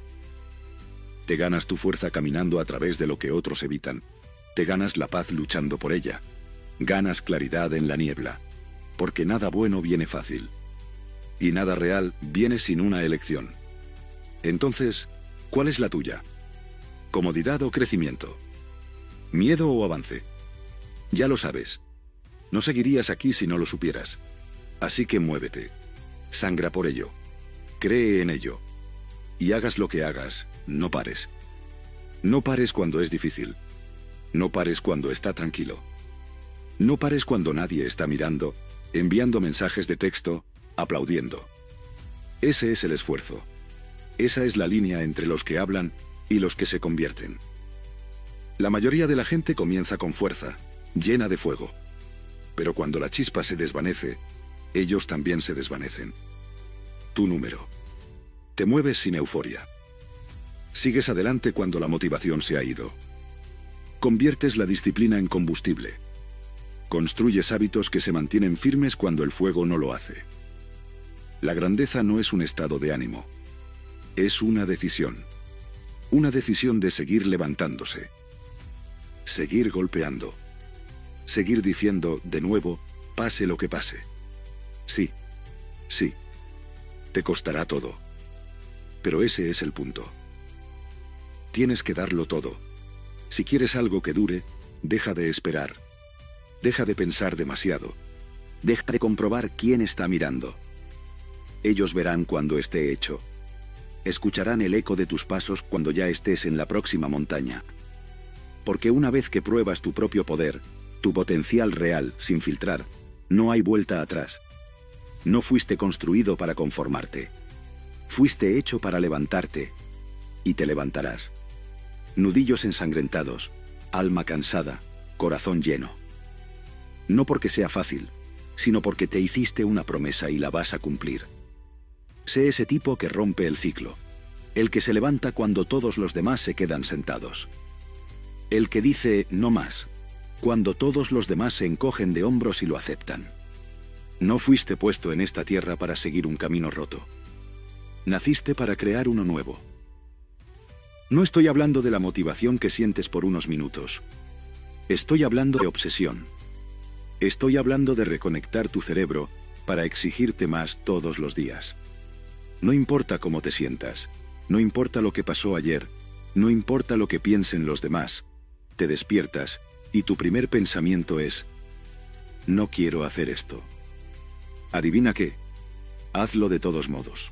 S1: Te ganas tu fuerza caminando a través de lo que otros evitan. Te ganas la paz luchando por ella. Ganas claridad en la niebla. Porque nada bueno viene fácil. Y nada real viene sin una elección. Entonces, ¿cuál es la tuya? ¿Comodidad o crecimiento? ¿Miedo o avance? Ya lo sabes. No seguirías aquí si no lo supieras. Así que muévete. Sangra por ello. Cree en ello. Y hagas lo que hagas, no pares. No pares cuando es difícil. No pares cuando está tranquilo. No pares cuando nadie está mirando, enviando mensajes de texto, aplaudiendo. Ese es el esfuerzo. Esa es la línea entre los que hablan y los que se convierten. La mayoría de la gente comienza con fuerza, llena de fuego. Pero cuando la chispa se desvanece, ellos también se desvanecen. Tu número. Te mueves sin euforia. Sigues adelante cuando la motivación se ha ido. Conviertes la disciplina en combustible. Construyes hábitos que se mantienen firmes cuando el fuego no lo hace. La grandeza no es un estado de ánimo. Es una decisión. Una decisión de seguir levantándose. Seguir golpeando. Seguir diciendo, de nuevo, pase lo que pase. Sí, sí. Te costará todo. Pero ese es el punto. Tienes que darlo todo. Si quieres algo que dure, deja de esperar. Deja de pensar demasiado. Deja de comprobar quién está mirando. Ellos verán cuando esté hecho. Escucharán el eco de tus pasos cuando ya estés en la próxima montaña. Porque una vez que pruebas tu propio poder, tu potencial real, sin filtrar, no hay vuelta atrás. No fuiste construido para conformarte. Fuiste hecho para levantarte. Y te levantarás. Nudillos ensangrentados, alma cansada, corazón lleno. No porque sea fácil, sino porque te hiciste una promesa y la vas a cumplir. Sé ese tipo que rompe el ciclo. El que se levanta cuando todos los demás se quedan sentados. El que dice no más, cuando todos los demás se encogen de hombros y lo aceptan. No fuiste puesto en esta tierra para seguir un camino roto. Naciste para crear uno nuevo. No estoy hablando de la motivación que sientes por unos minutos. Estoy hablando de obsesión. Estoy hablando de reconectar tu cerebro para exigirte más todos los días. No importa cómo te sientas, no importa lo que pasó ayer, no importa lo que piensen los demás, te despiertas y tu primer pensamiento es: no quiero hacer esto. ¿Adivina qué? Hazlo de todos modos.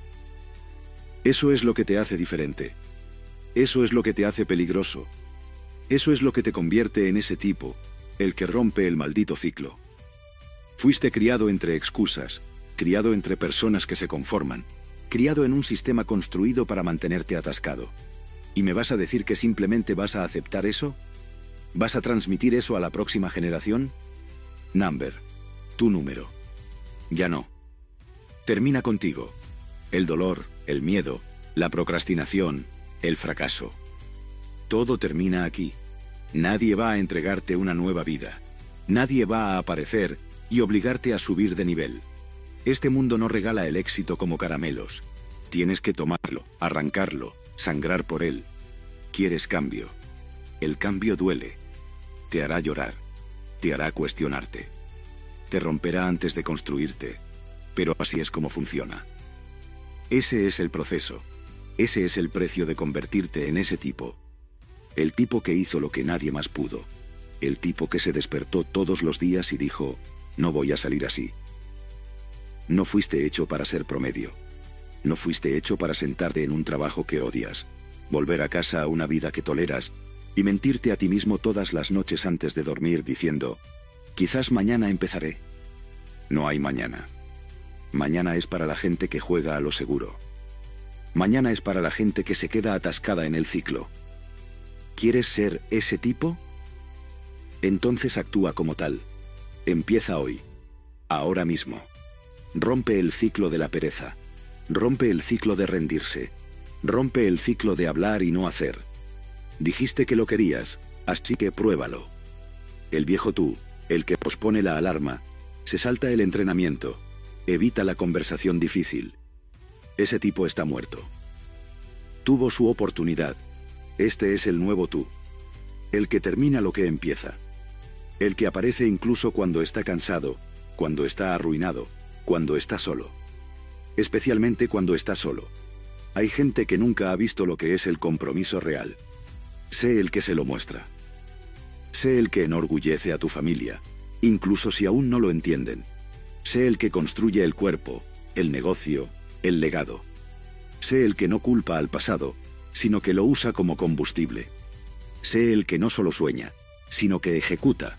S1: Eso es lo que te hace diferente. Eso es lo que te hace peligroso. Eso es lo que te convierte en ese tipo, el que rompe el maldito ciclo. Fuiste criado entre excusas, criado entre personas que se conforman, criado en un sistema construido para mantenerte atascado. ¿Y me vas a decir que simplemente vas a aceptar eso? ¿Vas a transmitir eso a la próxima generación? Number, tu número. Ya no. Termina contigo. El dolor, el miedo, la procrastinación, el fracaso. Todo termina aquí. Nadie va a entregarte una nueva vida. Nadie va a aparecer y obligarte a subir de nivel. Este mundo no regala el éxito como caramelos. Tienes que tomarlo, arrancarlo, sangrar por él. ¿Quieres cambio? El cambio duele. Te hará llorar. Te hará cuestionarte. Te romperá antes de construirte. Pero así es como funciona. Ese es el proceso. Ese es el precio de convertirte en ese tipo. El tipo que hizo lo que nadie más pudo. El tipo que se despertó todos los días y dijo, no voy a salir así. No fuiste hecho para ser promedio. No fuiste hecho para sentarte en un trabajo que odias, volver a casa a una vida que toleras y mentirte a ti mismo todas las noches antes de dormir diciendo, quizás mañana empezaré. No hay mañana. Mañana es para la gente que juega a lo seguro. Mañana es para la gente que se queda atascada en el ciclo. ¿Quieres ser ese tipo? Entonces actúa como tal. Empieza hoy. Ahora mismo. Rompe el ciclo de la pereza. Rompe el ciclo de rendirse. Rompe el ciclo de hablar y no hacer. Dijiste que lo querías, así que pruébalo. El viejo tú, el que pospone la alarma, se salta el entrenamiento, evita la conversación difícil. Ese tipo está muerto. Tuvo su oportunidad. Este es el nuevo tú. El que termina lo que empieza. El que aparece incluso cuando está cansado, cuando está arruinado, cuando está solo. Especialmente cuando está solo. Hay gente que nunca ha visto lo que es el compromiso real. Sé el que se lo muestra. Sé el que enorgullece a tu familia, incluso si aún no lo entienden. Sé el que construye el cuerpo, el negocio, el legado. Sé el que no culpa al pasado, sino que lo usa como combustible. Sé el que no solo sueña, sino que ejecuta.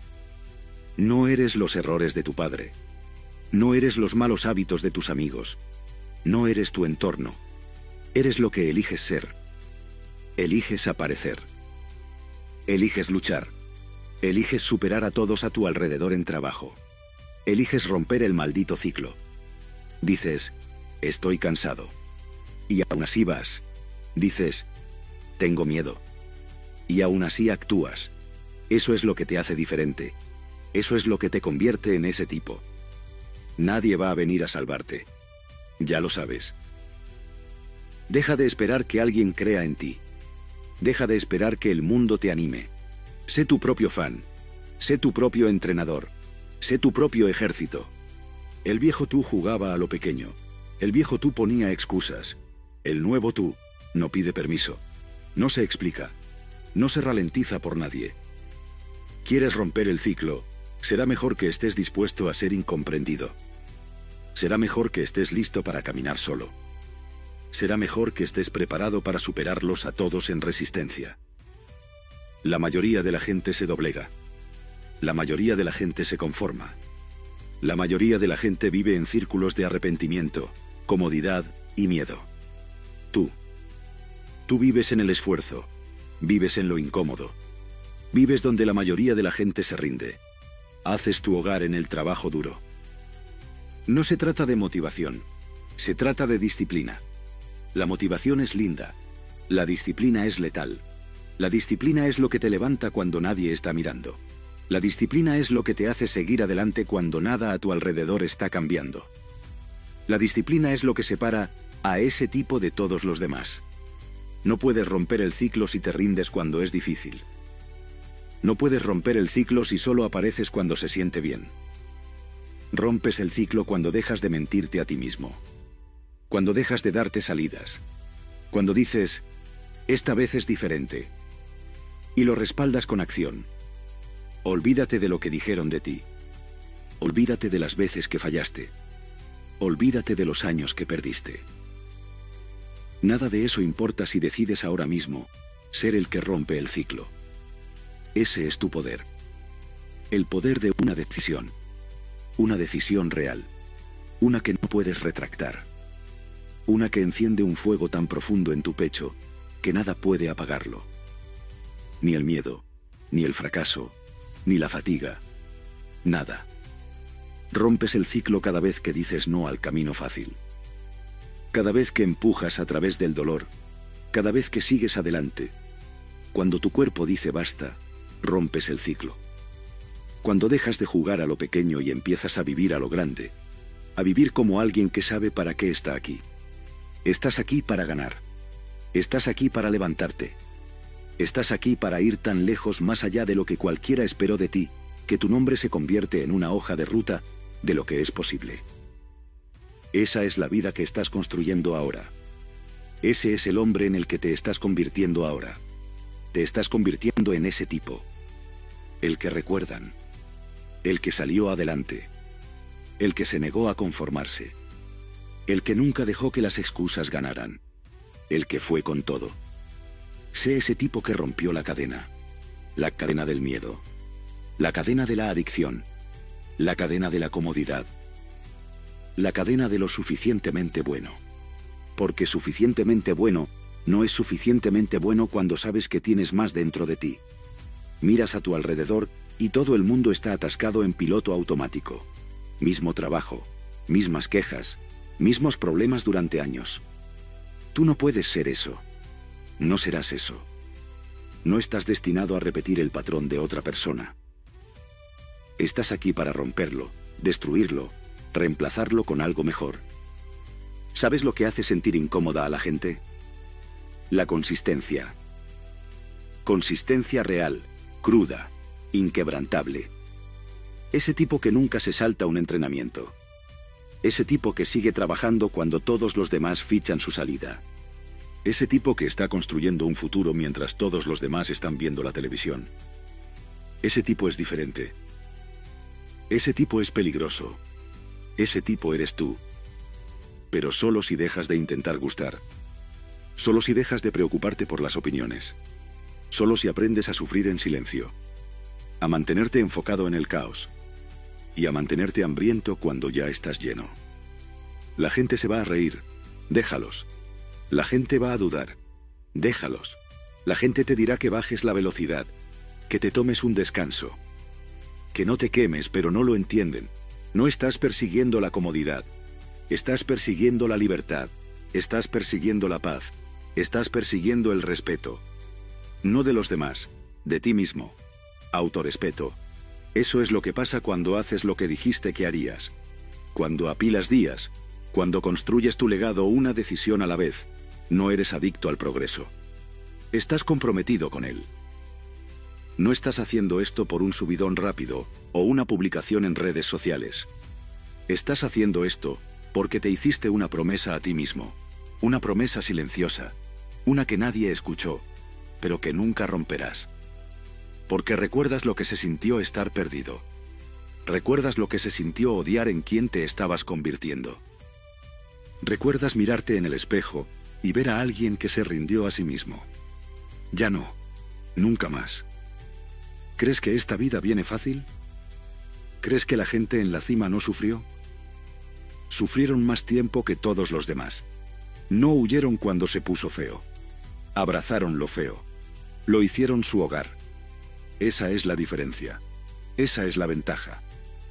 S1: No eres los errores de tu padre. No eres los malos hábitos de tus amigos. No eres tu entorno. Eres lo que eliges ser. Eliges aparecer. Eliges luchar. Eliges superar a todos a tu alrededor en trabajo. Eliges romper el maldito ciclo. Dices, estoy cansado. Y aún así vas. Dices, tengo miedo. Y aún así actúas. Eso es lo que te hace diferente. Eso es lo que te convierte en ese tipo. Nadie va a venir a salvarte. Ya lo sabes. Deja de esperar que alguien crea en ti. Deja de esperar que el mundo te anime. Sé tu propio fan. Sé tu propio entrenador. Sé tu propio ejército. El viejo tú jugaba a lo pequeño. El viejo tú ponía excusas. El nuevo tú no pide permiso. No se explica. No se ralentiza por nadie. ¿Quieres romper el ciclo? Será mejor que estés dispuesto a ser incomprendido. Será mejor que estés listo para caminar solo. Será mejor que estés preparado para superarlos a todos en resistencia. La mayoría de la gente se doblega. La mayoría de la gente se conforma. La mayoría de la gente vive en círculos de arrepentimiento, comodidad y miedo. Tú. Tú vives en el esfuerzo. Vives en lo incómodo. Vives donde la mayoría de la gente se rinde. Haces tu hogar en el trabajo duro. No se trata de motivación. Se trata de disciplina. La motivación es linda. La disciplina es letal. La disciplina es lo que te levanta cuando nadie está mirando. La disciplina es lo que te hace seguir adelante cuando nada a tu alrededor está cambiando. La disciplina es lo que separa a ese tipo de todos los demás. No puedes romper el ciclo si te rindes cuando es difícil. No puedes romper el ciclo si solo apareces cuando se siente bien. Rompes el ciclo cuando dejas de mentirte a ti mismo. Cuando dejas de darte salidas. Cuando dices, esta vez es diferente. Y lo respaldas con acción. Olvídate de lo que dijeron de ti. Olvídate de las veces que fallaste. Olvídate de los años que perdiste. Nada de eso importa si decides ahora mismo ser el que rompe el ciclo. Ese es tu poder. El poder de una decisión. Una decisión real. Una que no puedes retractar. Una que enciende un fuego tan profundo en tu pecho que nada puede apagarlo. Ni el miedo, ni el fracaso, ni la fatiga. Nada. Rompes el ciclo cada vez que dices no al camino fácil. Cada vez que empujas a través del dolor. Cada vez que sigues adelante. Cuando tu cuerpo dice basta, rompes el ciclo. Cuando dejas de jugar a lo pequeño y empiezas a vivir a lo grande. A vivir como alguien que sabe para qué está aquí. Estás aquí para ganar. Estás aquí para levantarte. Estás aquí para ir tan lejos más allá de lo que cualquiera esperó de ti, que tu nombre se convierte en una hoja de ruta de lo que es posible. Esa es la vida que estás construyendo ahora. Ese es el hombre en el que te estás convirtiendo ahora. Te estás convirtiendo en ese tipo. El que recuerdan. El que salió adelante. El que se negó a conformarse. El que nunca dejó que las excusas ganaran. El que fue con todo. Sé ese tipo que rompió la cadena. La cadena del miedo. La cadena de la adicción. La cadena de la comodidad. La cadena de lo suficientemente bueno. Porque suficientemente bueno no es suficientemente bueno cuando sabes que tienes más dentro de ti. Miras a tu alrededor y todo el mundo está atascado en piloto automático. Mismo trabajo, mismas quejas, mismos problemas durante años. Tú no puedes ser eso. No serás eso. No estás destinado a repetir el patrón de otra persona. Estás aquí para romperlo, destruirlo, reemplazarlo con algo mejor. ¿Sabes lo que hace sentir incómoda a la gente? La consistencia. Consistencia real, cruda, inquebrantable. Ese tipo que nunca se salta un entrenamiento. Ese tipo que sigue trabajando cuando todos los demás fichan su salida. Ese tipo que está construyendo un futuro mientras todos los demás están viendo la televisión. Ese tipo es diferente. Ese tipo es peligroso. Ese tipo eres tú. Pero solo si dejas de intentar gustar. Solo si dejas de preocuparte por las opiniones. Solo si aprendes a sufrir en silencio. A mantenerte enfocado en el caos. Y a mantenerte hambriento cuando ya estás lleno. La gente se va a reír. Déjalos. La gente va a dudar. Déjalos. La gente te dirá que bajes la velocidad. Que te tomes un descanso. Que no te quemes, pero no lo entienden. No estás persiguiendo la comodidad. Estás persiguiendo la libertad. Estás persiguiendo la paz. Estás persiguiendo el respeto. No de los demás, de ti mismo. Autorrespeto. Eso es lo que pasa cuando haces lo que dijiste que harías. Cuando apilas días. Cuando construyes tu legado una decisión a la vez. No eres adicto al progreso. Estás comprometido con él. No estás haciendo esto por un subidón rápido o una publicación en redes sociales. Estás haciendo esto porque te hiciste una promesa a ti mismo. Una promesa silenciosa. Una que nadie escuchó, pero que nunca romperás. Porque recuerdas lo que se sintió estar perdido. Recuerdas lo que se sintió odiar en quien te estabas convirtiendo. Recuerdas mirarte en el espejo y ver a alguien que se rindió a sí mismo. Ya no. Nunca más. ¿Crees que esta vida viene fácil? ¿Crees que la gente en la cima no sufrió? Sufrieron más tiempo que todos los demás. No huyeron cuando se puso feo. Abrazaron lo feo. Lo hicieron su hogar. Esa es la diferencia. Esa es la ventaja.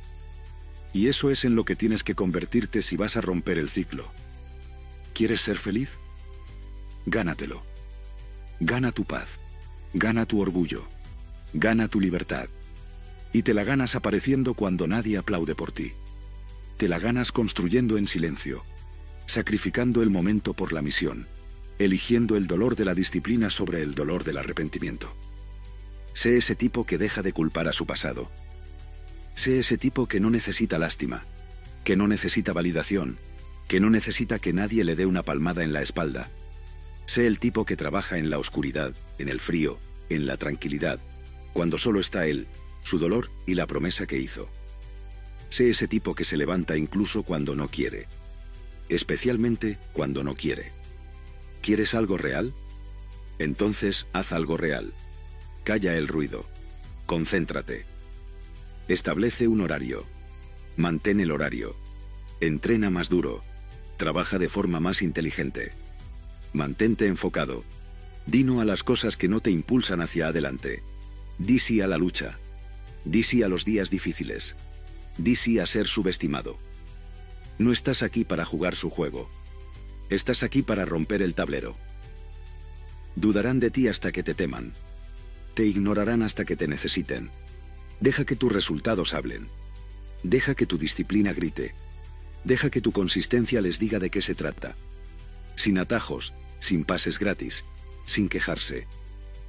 S1: Y eso es en lo que tienes que convertirte si vas a romper el ciclo. ¿Quieres ser feliz? Gánatelo. Gana tu paz. Gana tu orgullo. Gana tu libertad. Y te la ganas apareciendo cuando nadie aplaude por ti. Te la ganas construyendo en silencio. Sacrificando el momento por la misión. Eligiendo el dolor de la disciplina sobre el dolor del arrepentimiento. Sé ese tipo que deja de culpar a su pasado. Sé ese tipo que no necesita lástima, que no necesita validación, que no necesita que nadie le dé una palmada en la espalda. Sé el tipo que trabaja en la oscuridad, en el frío, en la tranquilidad, cuando solo está él, su dolor y la promesa que hizo. Sé ese tipo que se levanta incluso cuando no quiere, especialmente cuando no quiere. ¿Quieres algo real? Entonces haz algo real. Calla el ruido. Concéntrate. Establece un horario. Mantén el horario. Entrena más duro. Trabaja de forma más inteligente. Mantente enfocado. Di no a las cosas que no te impulsan hacia adelante. Di sí a la lucha. Di sí a los días difíciles. Di sí a ser subestimado. No estás aquí para jugar su juego. Estás aquí para romper el tablero. Dudarán de ti hasta que te teman. Te ignorarán hasta que te necesiten. Deja que tus resultados hablen. Deja que tu disciplina grite. Deja que tu consistencia les diga de qué se trata. Sin atajos, sin pases gratis, sin quejarse.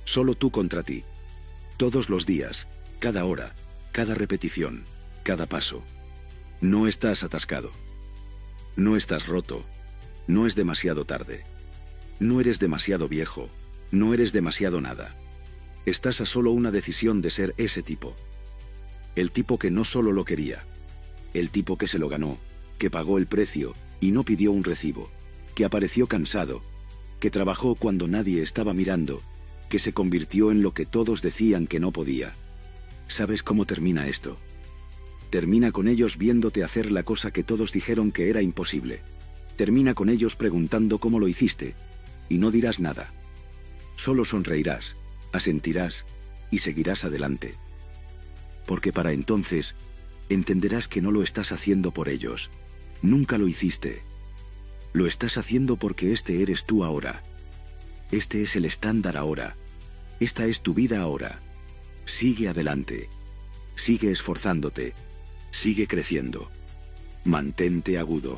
S1: Solo tú contra ti. Todos los días, cada hora, cada repetición, cada paso. No estás atascado. No estás roto. No es demasiado tarde. No eres demasiado viejo. No eres demasiado nada. Estás a solo una decisión de ser ese tipo. El tipo que no solo lo quería. El tipo que se lo ganó, que pagó el precio y no pidió un recibo, que apareció cansado, que trabajó cuando nadie estaba mirando, que se convirtió en lo que todos decían que no podía. ¿Sabes cómo termina esto? Termina con ellos viéndote hacer la cosa que todos dijeron que era imposible. Termina con ellos preguntando cómo lo hiciste, y no dirás nada. Solo sonreirás, asentirás y seguirás adelante. Porque para entonces entenderás que no lo estás haciendo por ellos. Nunca lo hiciste. Lo estás haciendo porque este eres tú ahora. Este es el estándar ahora. Esta es tu vida ahora. Sigue adelante. Sigue esforzándote. Sigue creciendo. Mantente agudo.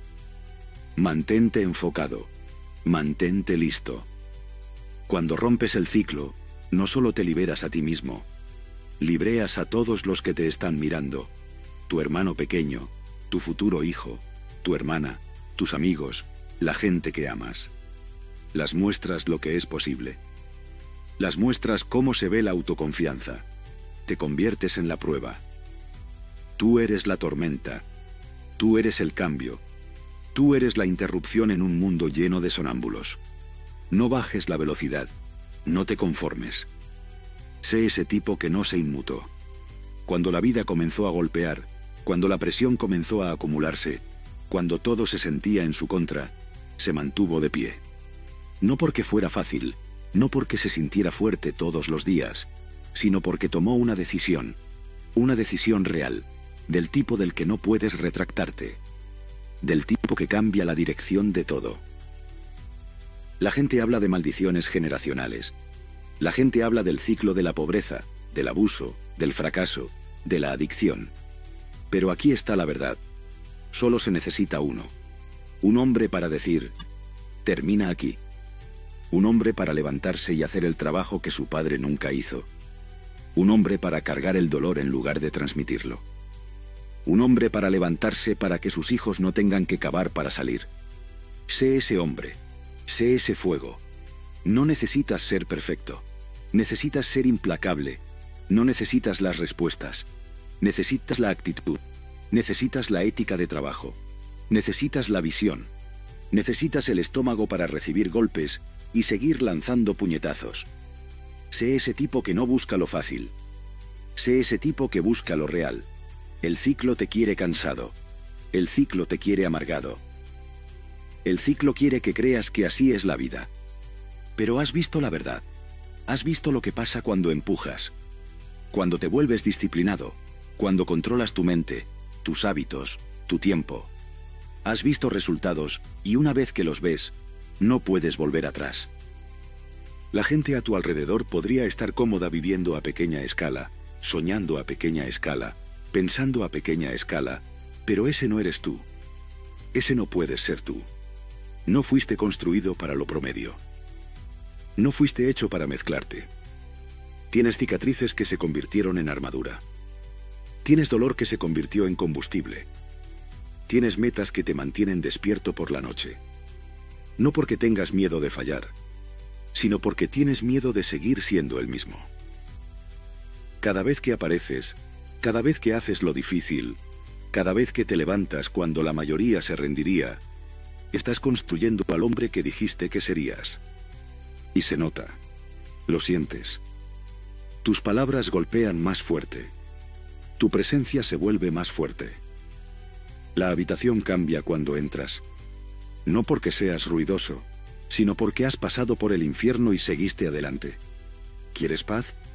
S1: Mantente enfocado. Mantente listo. Cuando rompes el ciclo, no solo te liberas a ti mismo, libreas a todos los que te están mirando, tu hermano pequeño, tu futuro hijo, tu hermana, tus amigos, la gente que amas. Las muestras lo que es posible. Las muestras cómo se ve la autoconfianza. Te conviertes en la prueba. Tú eres la tormenta. Tú eres el cambio. Tú eres la interrupción en un mundo lleno de sonámbulos. No bajes la velocidad. No te conformes. Sé ese tipo que no se inmutó. Cuando la vida comenzó a golpear, cuando la presión comenzó a acumularse, cuando todo se sentía en su contra, se mantuvo de pie. No porque fuera fácil, no porque se sintiera fuerte todos los días, sino porque tomó una decisión, una decisión real, del tipo del que no puedes retractarte, del tipo que cambia la dirección de todo. La gente habla de maldiciones generacionales. La gente habla del ciclo de la pobreza, del abuso, del fracaso, de la adicción. Pero aquí está la verdad. Solo se necesita uno. Un hombre para decir, termina aquí. Un hombre para levantarse y hacer el trabajo que su padre nunca hizo. Un hombre para cargar el dolor en lugar de transmitirlo. Un hombre para levantarse para que sus hijos no tengan que cavar para salir. Sé ese hombre. Sé ese fuego. No necesitas ser perfecto. Necesitas ser implacable. No necesitas las respuestas. Necesitas la actitud. Necesitas la ética de trabajo. Necesitas la visión. Necesitas el estómago para recibir golpes y seguir lanzando puñetazos. Sé ese tipo que no busca lo fácil. Sé ese tipo que busca lo real. El ciclo te quiere cansado. El ciclo te quiere amargado. El ciclo quiere que creas que así es la vida. Pero has visto la verdad. Has visto lo que pasa cuando empujas. Cuando te vuelves disciplinado. Cuando controlas tu mente, tus hábitos, tu tiempo. Has visto resultados y una vez que los ves, no puedes volver atrás. La gente a tu alrededor podría estar cómoda viviendo a pequeña escala, soñando a pequeña escala, pensando a pequeña escala, pero ese no eres tú. Ese no puedes ser tú. No fuiste construido para lo promedio. No fuiste hecho para mezclarte. Tienes cicatrices que se convirtieron en armadura. Tienes dolor que se convirtió en combustible. Tienes metas que te mantienen despierto por la noche. No porque tengas miedo de fallar, sino porque tienes miedo de seguir siendo el mismo. Cada vez que apareces, cada vez que haces lo difícil, cada vez que te levantas cuando la mayoría se rendiría, estás construyendo al hombre que dijiste que serías. Y se nota. Lo sientes. Tus palabras golpean más fuerte. Tu presencia se vuelve más fuerte. La habitación cambia cuando entras. No porque seas ruidoso, sino porque has pasado por el infierno y seguiste adelante. ¿Quieres paz?